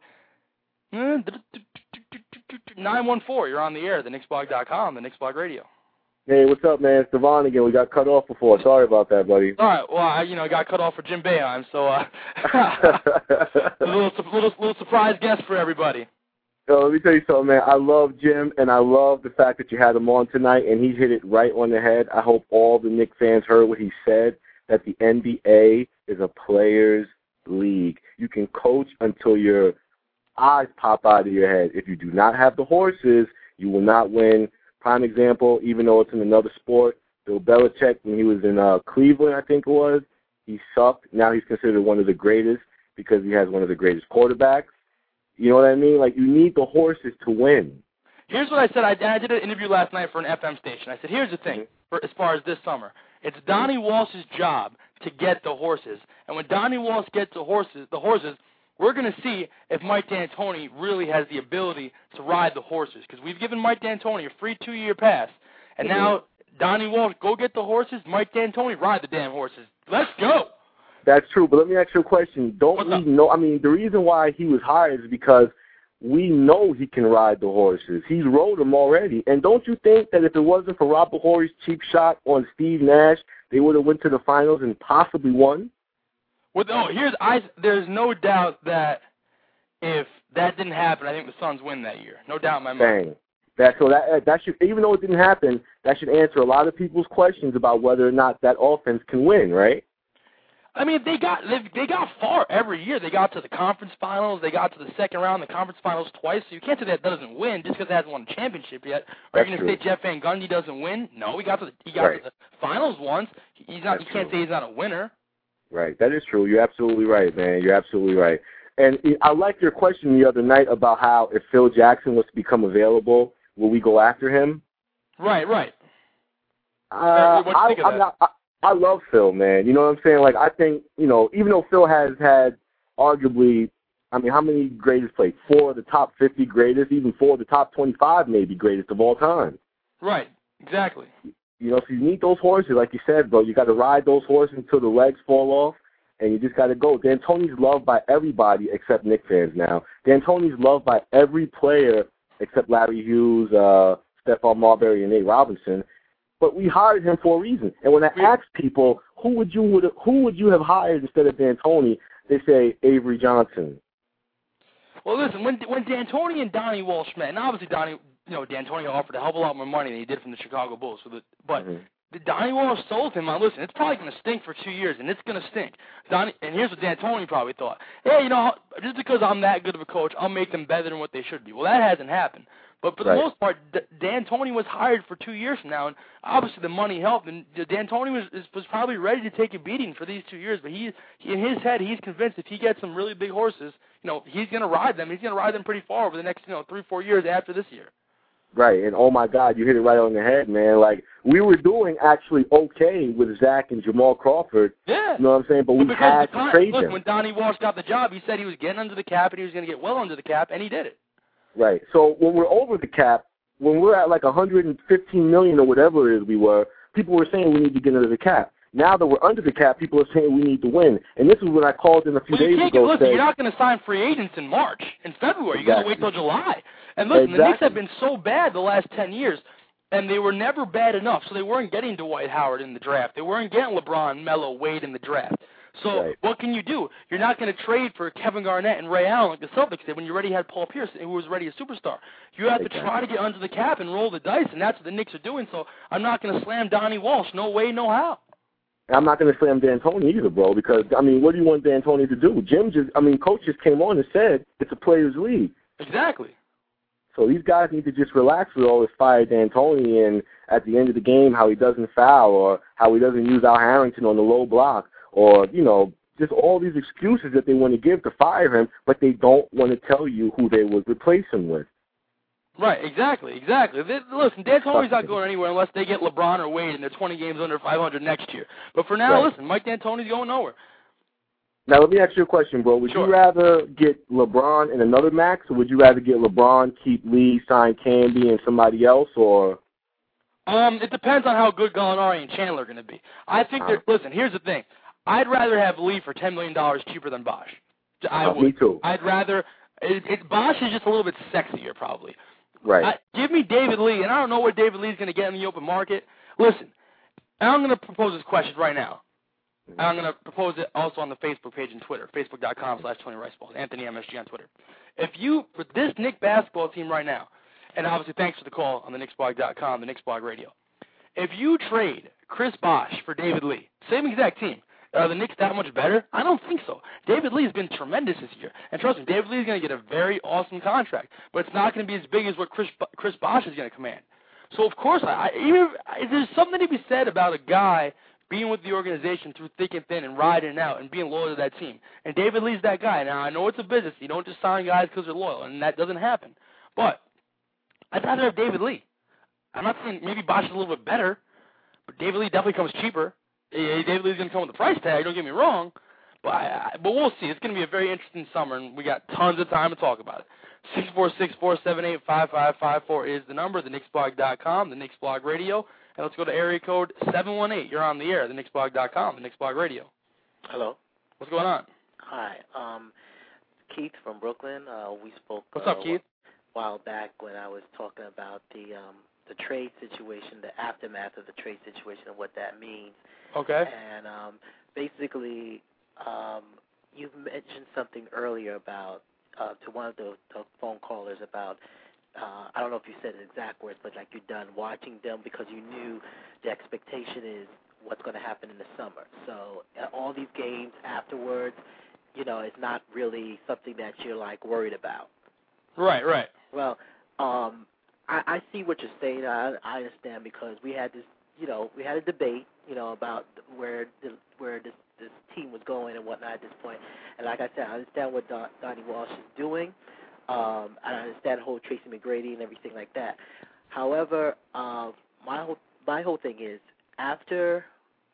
nine one four. You're on the air, the Knicks Blog dot com, the Knicks Blog Radio. Hey, what's up, man? It's Devon again. We got cut off before. Sorry about that, buddy. All right. Well, I, you know, I got cut off for Jim Boeheim, so uh, a little, little, little surprise guest for everybody. So let me tell you something, man. I love Jim, and I love the fact that you had him on tonight, and he hit it right on the head. I hope all the Knicks fans heard what he said, that the N B A is a players' league. You can coach until your eyes pop out of your head. If you do not have the horses, you will not win. Prime example, even though it's in another sport, Bill Belichick, when he was in uh, Cleveland, I think it was, he sucked. Now he's considered one of the greatest because he has one of the greatest quarterbacks. You know what I mean? Like, you need the horses to win. Here's what I said. I, I did an interview last night for an F M station. I said, here's the thing, for, as far as this summer. It's Donnie Walsh's job to get the horses. And when Donnie Walsh gets the horses, the horses, we're going to see if Mike D'Antoni really has the ability to ride the horses. Because we've given Mike D'Antoni a free two-year pass. And mm-hmm. now, Donnie Walsh, go get the horses. Mike D'Antoni, ride the damn horses. Let's go. That's true, but let me ask you a question. Don't What's we up? know? I mean, the reason why he was hired is because we know he can ride the horses. He's rode them already. And don't you think that if it wasn't for Robert Horry's cheap shot on Steve Nash, they would have went to the finals and possibly won? Well, no, here's I. There's no doubt that if that didn't happen, I think the Suns win that year. No doubt in my mind. Dang. That so that that should, even though it didn't happen, that should answer a lot of people's questions about whether or not that offense can win, right? I mean, they got they they got far every year. They got to the conference finals. They got to the second round, the conference finals twice. So you can't say that doesn't win just because it hasn't won a championship yet. Are you going to say Jeff Van Gundy doesn't win? No, he got to the, he got right. to the finals once. He's not. That's you can't true. say he's not a winner. Right. That is true. You're absolutely right, man. You're absolutely right. And I liked your question the other night about how if Phil Jackson was to become available, will we go after him? Right, right. Uh, what do you I, think of I'm that? not, I, I love Phil, man. You know what I'm saying? Like, I think, you know, even though Phil has had arguably, I mean, how many greatest played? Four of the top fifty greatest, even four of the top twenty-five maybe greatest of all time. Right, exactly. You know, so you need those horses, like you said, bro. You got to ride those horses until the legs fall off, and you just got to go. D'Antoni's loved by everybody except Knicks fans now. D'Antoni's loved by every player except Larry Hughes, uh, Stephon Marbury, and Nate Robinson. But we hired him for a reason. And when I ask people, who would you would who would you have hired instead of D'Antoni, they say Avery Johnson. Well, listen, when when D'Antoni and Donnie Walsh met, and obviously Donnie, you know, D'Antoni offered a hell of a lot more money than he did from the Chicago Bulls. So the, but Mm-hmm. the Donnie Walsh told him, listen, it's probably going to stink for two years, and it's going to stink. Donnie, and here's what D'Antoni probably thought. Hey, you know, just because I'm that good of a coach, I'll make them better than what they should be. Well, that hasn't happened. But for the Right. most part, D- D'Antoni was hired for two years from now, and obviously the money helped. And D'Antoni was is, was probably ready to take a beating for these two years. But he, he, in his head, he's convinced if he gets some really big horses, you know, he's going to ride them. He's going to ride them pretty far over the next, you know, three, four years after this year. Right, and oh my God, you hit it right on the head, man. Like, we were doing actually okay with Zach and Jamal Crawford. Yeah. You know what I'm saying? But we well, had the con- to trade look, him. when Donnie Walsh got the job, he said he was getting under the cap and he was going to get well under the cap, and he did it. Right. So when we're over the cap, when we're at like one hundred fifteen million dollars or whatever it is we were, people were saying we need to get under the cap. Now that we're under the cap, people are saying we need to win. And this is what I called in a few well, you days can't ago. Get, listen, said, you're not going to sign free agents in March, in February. You're Exactly. going to wait till July. And listen, Exactly. the Knicks have been so bad the last ten years, and they were never bad enough, so they weren't getting Dwight Howard in the draft. They weren't getting LeBron, Melo, Wade in the draft. So Right. what can you do? You're not going to trade for Kevin Garnett and Ray Allen like the Celtics did when you already had Paul Pierce, who was already a superstar. You have Exactly. to try to get under the cap and roll the dice, and that's what the Knicks are doing. So I'm not going to slam Donnie Walsh. No way, no how. I'm not going to slam D'Antoni either, bro, because, I mean, what do you want D'Antoni to do? Jim just, I mean, coach just came on and said it's a players' league. Exactly. So these guys need to just relax with all this fire D'Antoni and at the end of the game how he doesn't foul or how he doesn't use Al Harrington on the low block or, you know, just all these excuses that they want to give to fire him, but they don't want to tell you who they would replace him with. Right, exactly, exactly. They, listen, D'Antoni's not going anywhere unless they get LeBron or Wade and they're twenty games under five hundred next year. But for now, Right. listen, Mike D'Antoni's going nowhere. Now, let me ask you a question, bro. Would Sure. you rather get LeBron and another max, or would you rather get LeBron, keep Lee, sign Canby, and somebody else, or? Um, it depends on how good Gallinari and Chandler are going to be. I think that, listen, here's the thing. I'd rather have Lee for ten million dollars cheaper than Bosh. I Uh, would. me too. I'd rather, it, it, Bosh is just a little bit sexier, probably. Right. I, give me David Lee, and I don't know what David Lee's going to get in the open market. Listen, I'm going to propose this question right now. I'm going to propose it also on the Facebook page and Twitter, facebook.com slash Tony Riceballs, Anthony M S G on Twitter. If you, for this Knicks basketball team right now, and obviously thanks for the call on the Knicks Blog dot com, the Knicks Blog Radio, if you trade Chris Bosh for David Lee, same exact team, are the Knicks that much better? I don't think so. David Lee has been tremendous this year. And trust me, David Lee is going to get a very awesome contract, but it's not going to be as big as what Chris Chris Bosh is going to command. So, of course, I, I even if there's something to be said about a guy being with the organization through thick and thin and riding it out and being loyal to that team. And David Lee's that guy. Now, I know it's a business. You don't just sign guys because they're loyal, and that doesn't happen. But I'd rather have David Lee. I'm not saying maybe Bosh is a little bit better, but David Lee definitely comes cheaper. David Lee's going to come with a price tag, don't get me wrong, but I, but we'll see. It's going to be a very interesting summer, and we got tons of time to talk about it. six four six, four seven eight, five five five four is the number, the Knicks Blog dot com, the Knicks Blog Radio, and let's go to area code seven one eight. You're on the air, the Knicks Blog dot com, the Knicks Blog Radio. Hello. What's going on? Hi. Um, Keith from Brooklyn. Uh, we spoke What's uh, up, Keith? a while back when I was talking about the um, the trade situation, the aftermath of the trade situation, and what that means. Okay. And um, basically, um, you mentioned something earlier about uh, to one of the, the phone callers about. Uh, I don't know if you said the exact words, but like you're done watching them because you knew the expectation is what's going to happen in the summer. So uh, all these games afterwards, you know, it's not really something that you're like worried about. Right, right. Well, um, I, I see what you're saying. I, I understand because we had this, you know, we had a debate you know, about where the, where this this team was going and whatnot at this point. And like I said, I understand what Don, Donnie Walsh is doing. Um, I understand the whole Tracy McGrady and everything like that. However, uh, my whole my whole thing is after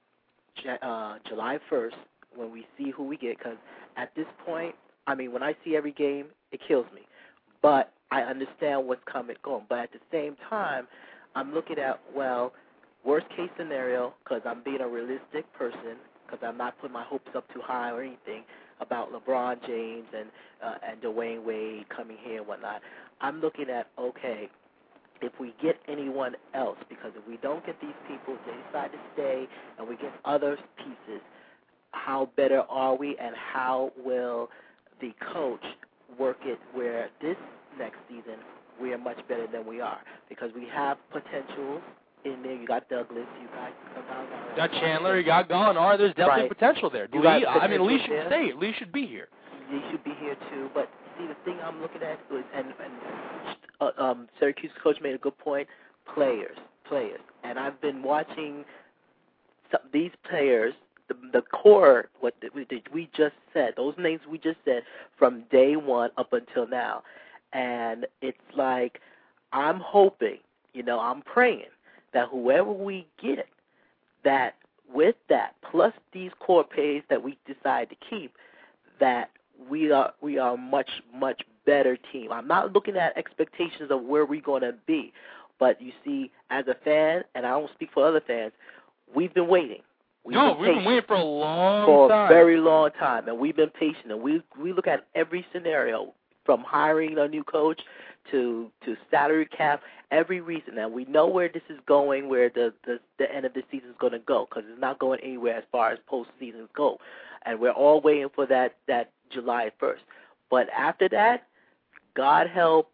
uh, July first, when we see who we get, because at this point, I mean, when I see every game, it kills me. But I understand what's coming going. But at the same time, I'm looking at, well, worst case scenario, because I'm being a realistic person, because I'm not putting my hopes up too high or anything about LeBron James and uh, and Dwayne Wade coming here and whatnot. I'm looking at, okay, if we get anyone else, because if we don't get these people, if they decide to stay and we get other pieces, how better are we, and how will the coach work it where this next season we are much better than we are? Because we have potentials in there. You got Douglas, you got you got Chandler, you got Gallinari. There's definitely right. potential there. You Lee, got I mean, Lee should there. stay. Lee should be here. Lee should be here too. But see, the thing I'm looking at is, and, and uh, um, Syracuse coach made a good point. Players, players, and I've been watching some, these players. The, the core, what we, we just said, those names we just said from day one up until now. And it's like I'm hoping, you know, I'm praying that whoever we get, that with that, plus these core pays that we decide to keep, that we are we are a much, much better team. I'm not looking at expectations of where we're going to be. But you see, as a fan, and I don't speak for other fans, we've been waiting. We've no, been we've been waiting for a long for time. For a very long time, and we've been patient. And we we look at every scenario, from hiring a new coach to to salary cap, every reason. And we know where this is going, where the the, the end of the season is going to go, because it's not going anywhere as far as postseasons go. And we're all waiting for that, that July first. But after that, God help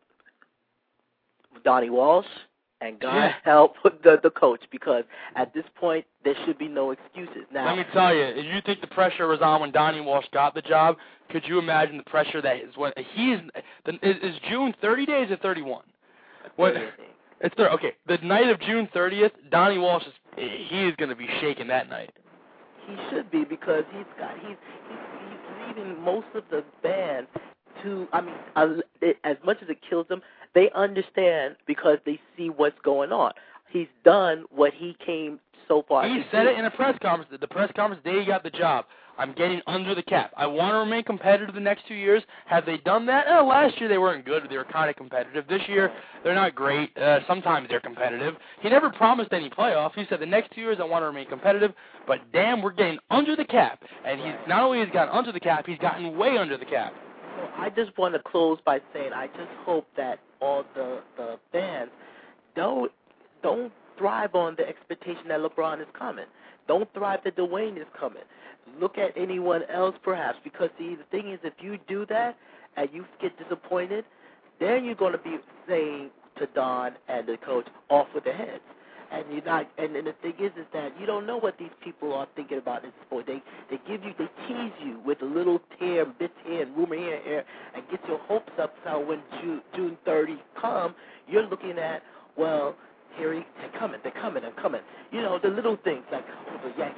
Donnie Walsh, and God yeah. help the the coach, because at this point there should be no excuses. Now, let me tell you, if you think the pressure was on when Donnie Walsh got the job, could you imagine the pressure that is what he's is, is June thirty days or thirty-one? What? It's there. Okay, the night of June thirtieth, Donnie Walsh is he is going to be shaking that night. He should be, because he's got he's he's, he's leaving most of the band to. I mean, uh, it, as much as it kills them, they understand because they see what's going on. He's done what he came so far. He to said do. it in a press conference. The press conference the day he got the job. I'm getting under the cap. I want to remain competitive the next two years. Have they done that? Uh, last year they weren't good. They were kind of competitive. This year they're not great. Uh, sometimes they're competitive. He never promised any playoff. He said the next two years I want to remain competitive, but damn, we're getting under the cap. And he's not only has gotten under the cap, he's gotten way under the cap. So I just want to close by saying I just hope that all the, the fans don't don't thrive on the expectation that LeBron is coming. Don't thrive that Dwayne is coming. Look at anyone else perhaps, because see, the thing is, if you do that and you get disappointed, then you're going to be saying to Don and the coach, off with their heads. And you're not. And, and the thing is, is that you don't know what these people are thinking about in sport. They they give you, they tease you with a little tear, bits here and rumor here and there, and get your hopes up. So when June, June thirtieth come, you're looking at, well, here he, they're coming, they're coming, they're coming. You know, the little things like, oh, the Yankees,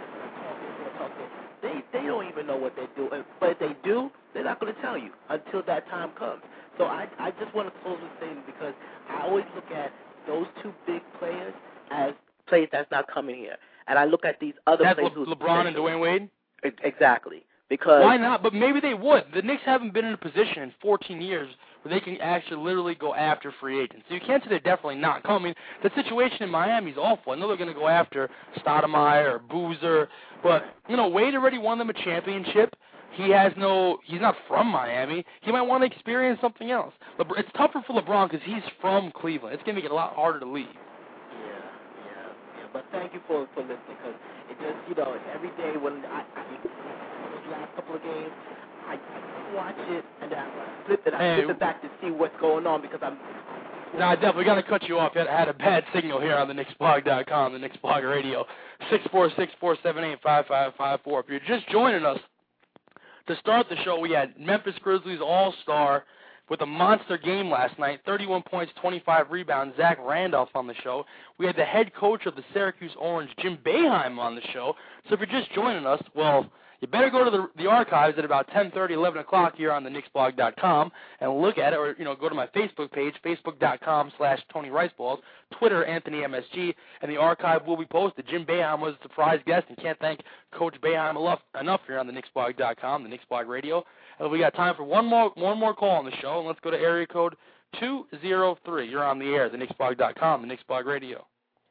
they they don't even know what they're doing. But if they do, they're not going to tell you until that time comes. So I I just want to close with saying, because I always look at those two big players as players that's not coming here. And I look at these other that's players. Le- who LeBron and Dwayne Wade? Exactly. Because why not? But maybe they would. The Knicks haven't been in a position in fourteen years where they can actually literally go after free agents. So you can't say they're definitely not coming. The situation in Miami is awful. I know they're going to go after Stoudemire or Boozer, but, you know, Wade already won them a championship. He has no, he's not from Miami. He might want to experience something else. LeBron, it's tougher for LeBron because he's from Cleveland. It's going to make it a lot harder to leave. Yeah, yeah, yeah. But thank you for, for listening, because it just, you know, every day when I, I those last couple of games, I, I watch it and I flip it. I hey, flip it back to see what's going on, because I'm. No, I definitely got to cut you off. I had a bad signal here on the Knicks Blog dot com, the Knicks Blog Radio, six four six, four seven eight, five five five four. If you're just joining us, to start the show, we had Memphis Grizzlies All-Star with a monster game last night, thirty-one points, twenty-five rebounds, Zach Randolph on the show. We had the head coach of the Syracuse Orange, Jim Boeheim, on the show. So if you're just joining us, well, you better go to the, the archives at about ten thirty, eleven o'clock here on the Knicks Blog dot com and look at it, or, you know, go to my Facebook page, Facebook.com slash Tony Riceballs, Twitter, Anthony M S G, and the archive will be posted. Jim Boeheim was a surprise guest, and can't thank Coach Boeheim enough, enough here on the Knicks Blog dot com, the Knicks Blog Radio. And we got time for one more one more call on the show, and let's go to area code two oh three. You're on the air, the Knicks Blog dot com, the Knicks Blog Radio.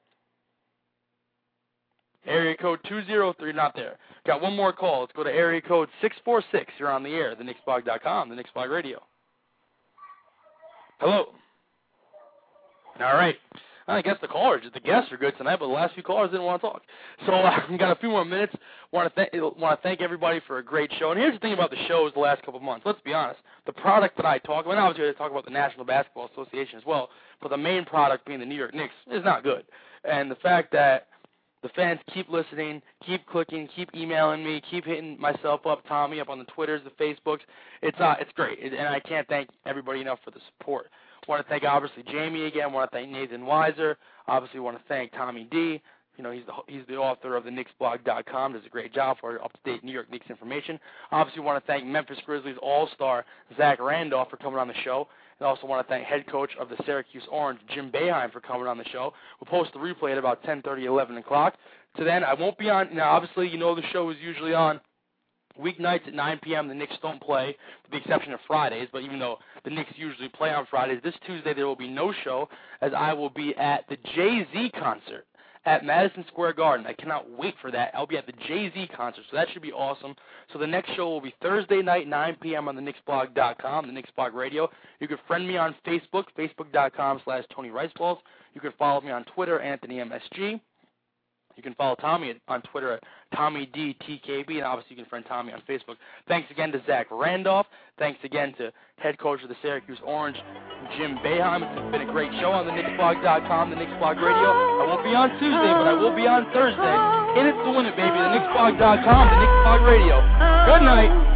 Area code two oh three, not there. Got one more call. Let's go to area code six four six. You're on the air, the Knicks Blog dot com, the Knicks Blog Radio. Hello. All right. I guess the callers, the guests are good tonight, but the last few callers didn't want to talk. So uh, we've got a few more minutes. Want to th- want to thank everybody for a great show. And here's the thing about the shows the last couple of months. Let's be honest. The product that I talk about, and I was going to talk about the National Basketball Association as well, but the main product being the New York Knicks is not good. And the fact that the fans keep listening, keep clicking, keep emailing me, keep hitting myself up, Tommy, up on the Twitters, the Facebooks. It's uh, it's great, and I can't thank everybody enough for the support. Want to thank, obviously, Jamie again. Want to thank Nathan Weiser. Obviously, want to thank Tommy D. You know, he's the he's the author of the Knicks Blog dot com. Does a great job for up-to-date New York Knicks information. Obviously, want to thank Memphis Grizzlies All-Star Zach Randolph for coming on the show. And also want to thank head coach of the Syracuse Orange, Jim Boeheim, for coming on the show. We'll post the replay at about ten thirty, eleven o'clock. To then, I won't be on. Now, obviously, you know the show is usually on weeknights at nine p.m. The Knicks don't play, with the exception of Fridays. But even though the Knicks usually play on Fridays, this Tuesday there will be no show, as I will be at the Jay-Z concert at Madison Square Garden. I cannot wait for that. I'll be at the Jay-Z concert, so that should be awesome. So the next show will be Thursday night, nine p.m. on the Knicks Blog dot com, the Knicks Blog Radio. You can friend me on Facebook, Facebook.com slash Tony Riceballs. You can follow me on Twitter, Anthony M S G. You can follow Tommy on Twitter at Tommy D T K B, and obviously you can friend Tommy on Facebook. Thanks again to Zach Randolph. Thanks again to head coach of the Syracuse Orange, Jim Boeheim. It's been a great show on the Knicks Blog dot com, the Knicks Blog Radio. I won't be on Tuesday, but I will be on Thursday. In it to win it, baby. The Knicks Blog dot com, the Knicks Blog Radio. Good night.